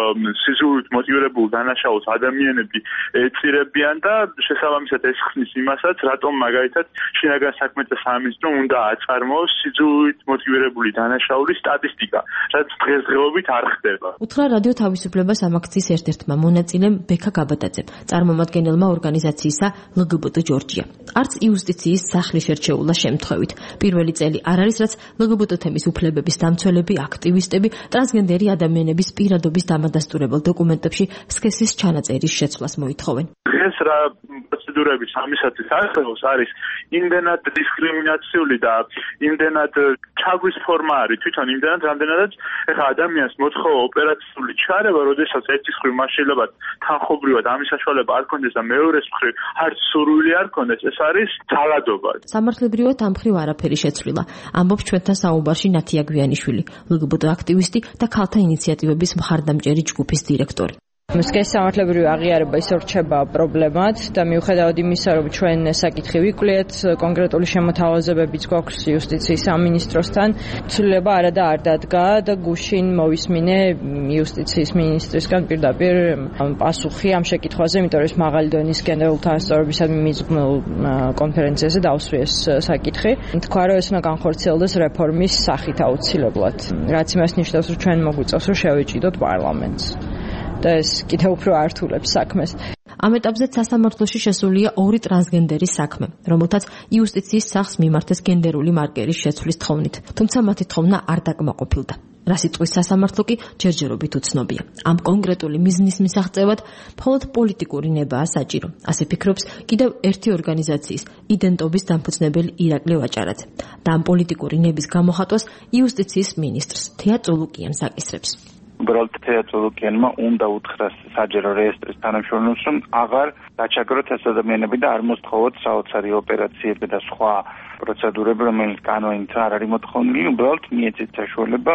სიზუით მოტივირებულ დანაშაულს ადამიანები ეწირებიან და შესაბამისად ეს ხსნის იმასაც, რატომ მაგალითად შინაგან საქმეთა სამინისტრომ უნდა აწარმოოს სიზუით მოტივირებული დანაშაულის სტატისტიკა, რაც დღესდღეობით არ ხდება. უთხრა რადიო თავისუფლებას ამ აქციის ერთ-ერთმა მონაწილემ ბექა გაბატაძემ. წარმომადგენელმა ორგანიზაციისა ლ გ ბ ტ ჯორჯია. არც იუსტიციის სახლი შერჩეულა შემთხვევით. პირველი წელი არ არის, რაც ლ გ ბ ტ თემის უფლებების დამცველები, აქტივისტები, ტრანსგენდერი ადამიანების პირადობის დამადასტურებელ დოკუმენტებში სქესის ჩანაწერის შეცვლას მოითხოვენ. დღეს რა პროცედურები სამისათვის არსებობს არის იმდენად დისკრიმინაციული და იმდენად ჩაგვის ფორმა არის თვითონ იმდენად, რამდენადაც ეხა ადამიანს მოთხოვა ოპერაციული ჩარევა, როდესაც ერთის მხრივ მას შეიძლება თანხობრივად ამის საშუალება არ ქონდეს და მეორეს მხრივ არც სურვილი არ ქონდეს, ეს არის ძალადობა. სამართლებრივად ამ მხრივ არაფერი შეცვლილა. ამბობს ჩვენთან საუბარში ნათია გვიანიშვილი, ლ გ ბ ტ აქტივისტი და ქალთა ინიციატივების მხარდამჭერი ჯგუფის დირექტორი. მსგავსი სამართლებრივი აღიარება ისე რჩება პრობლემად და მიუხედავად იმისა, რომ ჩვენ საკითხი ვიკლიეთ, კონკრეტული შემოთავაზებებიც გვაქვს იუსტიციის სამინისტროსთან, ცვლილება არა და არ დადგა და გუშინ მოვისმინე იუსტიციის მინისტრისგან პირდაპირ პასუხი ამ შეკითხვაზე, იმიტომ რომ ეს მაღალი დონის გენდერული თანასწორობისადმი მიძღვნილ კონფერენციაზე დავსვიეს საკითხი. თქვა, რომ ეს უნდა განხორციელდეს რეფორმის სახით აუცილებლად, რაც იმას ნიშნავს, რომ ჩვენ მოგვიწევს, რომ შევეჭიდოთ პარლამენტს. და ეს კიდევ უფრო ართულებს საქმეს. ამ ეტაპზე სასამართლოში შესულია ორი ტრანსგენდერის საქმე, რომელთაც იუსტიციის სახლს მიმართეს გენდერული მარკერის შეცვლის თხოვნით, თუმცა მათი თხოვნა არ დაკმაყოფილდა. რა სიტყვის სასამართლო კი ჯერჯერობით უცნობია. ამ კონკრეტული მიზნის მისაღწევად მხოლოდ პოლიტიკური ნებაა საჭირო. ასე ფიქრობს კიდევ ერთი ორგანიზაციის იდენტობის დამფუძნებელი ირაკლი ვაჭარაძე. და ამ პოლიტიკური ნების გამოხატვას იუსტიციის მინისტრს თეა წულუკიანს აკისრებს. უბრალოდ თეა წულუკიანმა უნდა უთხრას საჯარო რეესტრის თანამშრომლებს, რომ აღარ დაჩაგროთ ეს ადამიანები და არ მოსთხოვოთ საოცარი ოპერაციები და სხვა პროცედურები, რომელიც კანონით არ არის მოთხოვნილი, უბრალოდ მიეცეთ საშუალება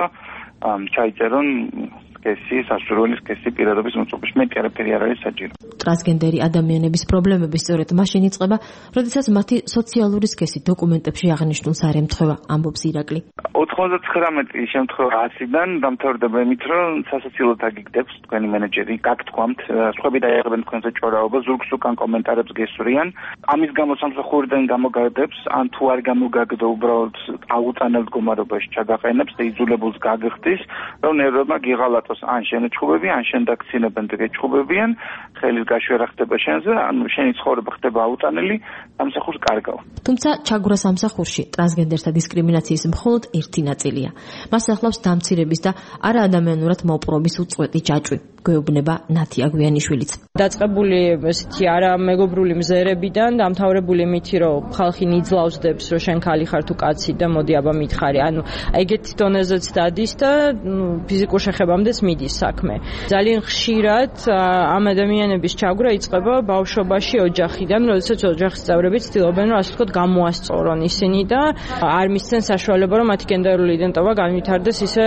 ჩაიწერონ სქესი, სასურველი სქესი პირადობის მოწყობაში. მეტი არაფერი არ არის საჭირო. ტრანსგენდერი ადამიანების პრობლემები სწორედ მაშინ იწყება, როდესაც მათი სოციალური სქესი დოკუმენტებში აღნიშნულს არ ემთხვევა, ამბობს ირაკლი. ოთხ ოცდათხმეტი შემთხვევა ასიდან დამთავრდება იმით, რომ სასაცილოდ აგიგდებს თქვენი მენეჯერი, გაგთქვამთ, სხვები დაიწყებენ თქვენზე ჭორაობა, ზურგს უკან კომენტარებს გესვრიან. ამის გამო სამსახურიდან გამოგაგდებს, ან თუ არ გამოგაგდო, უბრალოდ აუწანელ მდგომარეობაში ჩაგაყენებს და იძულებულს გაგხდის, რომ ნერვებმა გიღალატოს, ან შენ ეჩხუბები, ან შენ დაგცინებენ და გეჩხუბებიან, ხელის გაშვერა ხდება შენზე, ანუ შენი ცხოვრება ხდება აუწანელი, სამსახურს კარგავ. თუმცა ჩაგვრა სამსახურში ტრანსგენდერთა დისკრიმინაციის მხოლოდ ერთი ნაწილია. მას ახლავს დამცირების და არაადამიანურად მოპყრობის უწყვეტი ჯაჭვი. გვეუბნება ნათი აგვიანიშვილიც. დაწყებული ესეთი არამეგობრული მზერებიდან დამთავრებული მითი, რომ ხალხი ნიძლავსდებს, რომ შენ ქალი ხარ თუ კაცი და მოდი აბა მითხარი. ანუ ეგეთი დონეზეც დადის და ფიზიკურ შეხებამდეც მიდის საქმე. ძალიან ხშირად ამ ადამიანების ჩაგვრა იწყება ბავშვობაში ოჯახიდან, როდესაც ოჯახის წევრები ცდილობენ, რომ ასე ვთქვათ, გამოასწორონ ისინი და არ მისცენ საშუალება, რომ მათი გენდერული იდენტობა განვითარდეს ისე,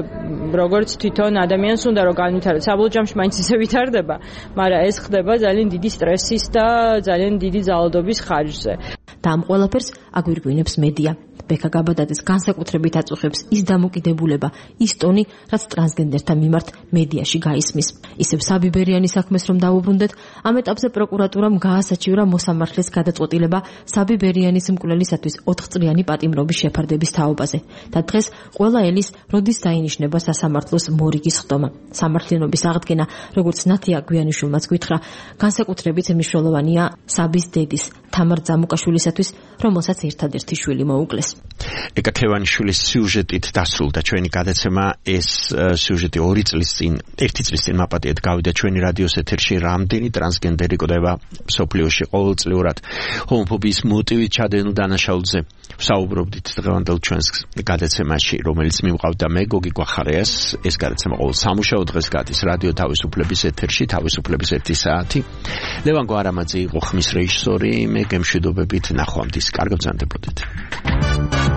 როგორც თვითონ ადამიანს უნდა რომ განვითარდეს. საბოლოო ჯამში მაინც ისე ვითარდება, მაგრამ ეს ხდება ძალიან დიდი სტრესის და ძალიან დიდი ძალადობის ხარჯზე. და ამ ყველაფერს აგვირგვინებს მედია. ბექა გაბადაძის განსაკუთრებით აწუხებს ის დამოკიდებულება, ის ტონი, რაც ტრანსგენდერთა მიმართ მედიაში გაისმის. ისევ საბიბერიანი საქმეს რომ დავუბრუნდეთ, ამ ეტაპზე პროკურატურამ გაასაჩივრა მოსამართლეს გადაწყვეტილება საბიბერიანის მკვლელისათვის ოთხწლიანი პატიმრობის შეფარდების თაობაზე. და დღეს ყველა ელის როდის დაინიშნება სასამართლოს მორიგის ხდომა. სამართლიანობის აღდგენა, როგორც ნათი აგვიანიშვილმაც გითხრა, განსაკუთრებით მნიშვნელოვანია საბის დედის თამარ ძამუკაშვილისათვის, რომელსაც ერთადერთი შვილი მოუკლეს. ეკათევანიშვილის სიუჟეტით დასრულდა ჩვენი გადაცემა. ეს სიუჟეტი ორი წლის წინ, ერთი წლის წინ მაპატიეთ გავიდა ჩვენი რადიოს ეთერში. რამდენი ტრანსგენდერი კვდება მსოფლიოში ყოველწლიურად ჰომოფობიის მოტივით ჩადენილ დანაშაულზე ვსაუბრობდით დღევანდელ ჩვენს გადაცემაში, რომელიც მიმყავდა მე გოგი გვახარიას. ეს გადაცემა ყოველ სამუშაო დღეს გადის რადიო თავისუფლების ეთერში, თავისუფლების ერთი საათი. ლევან გვარამაძე იყო ხმის რეჟისორი, მე გემშვიდობებით ნახვამდის. კარგად ბრძანდებოდეთ.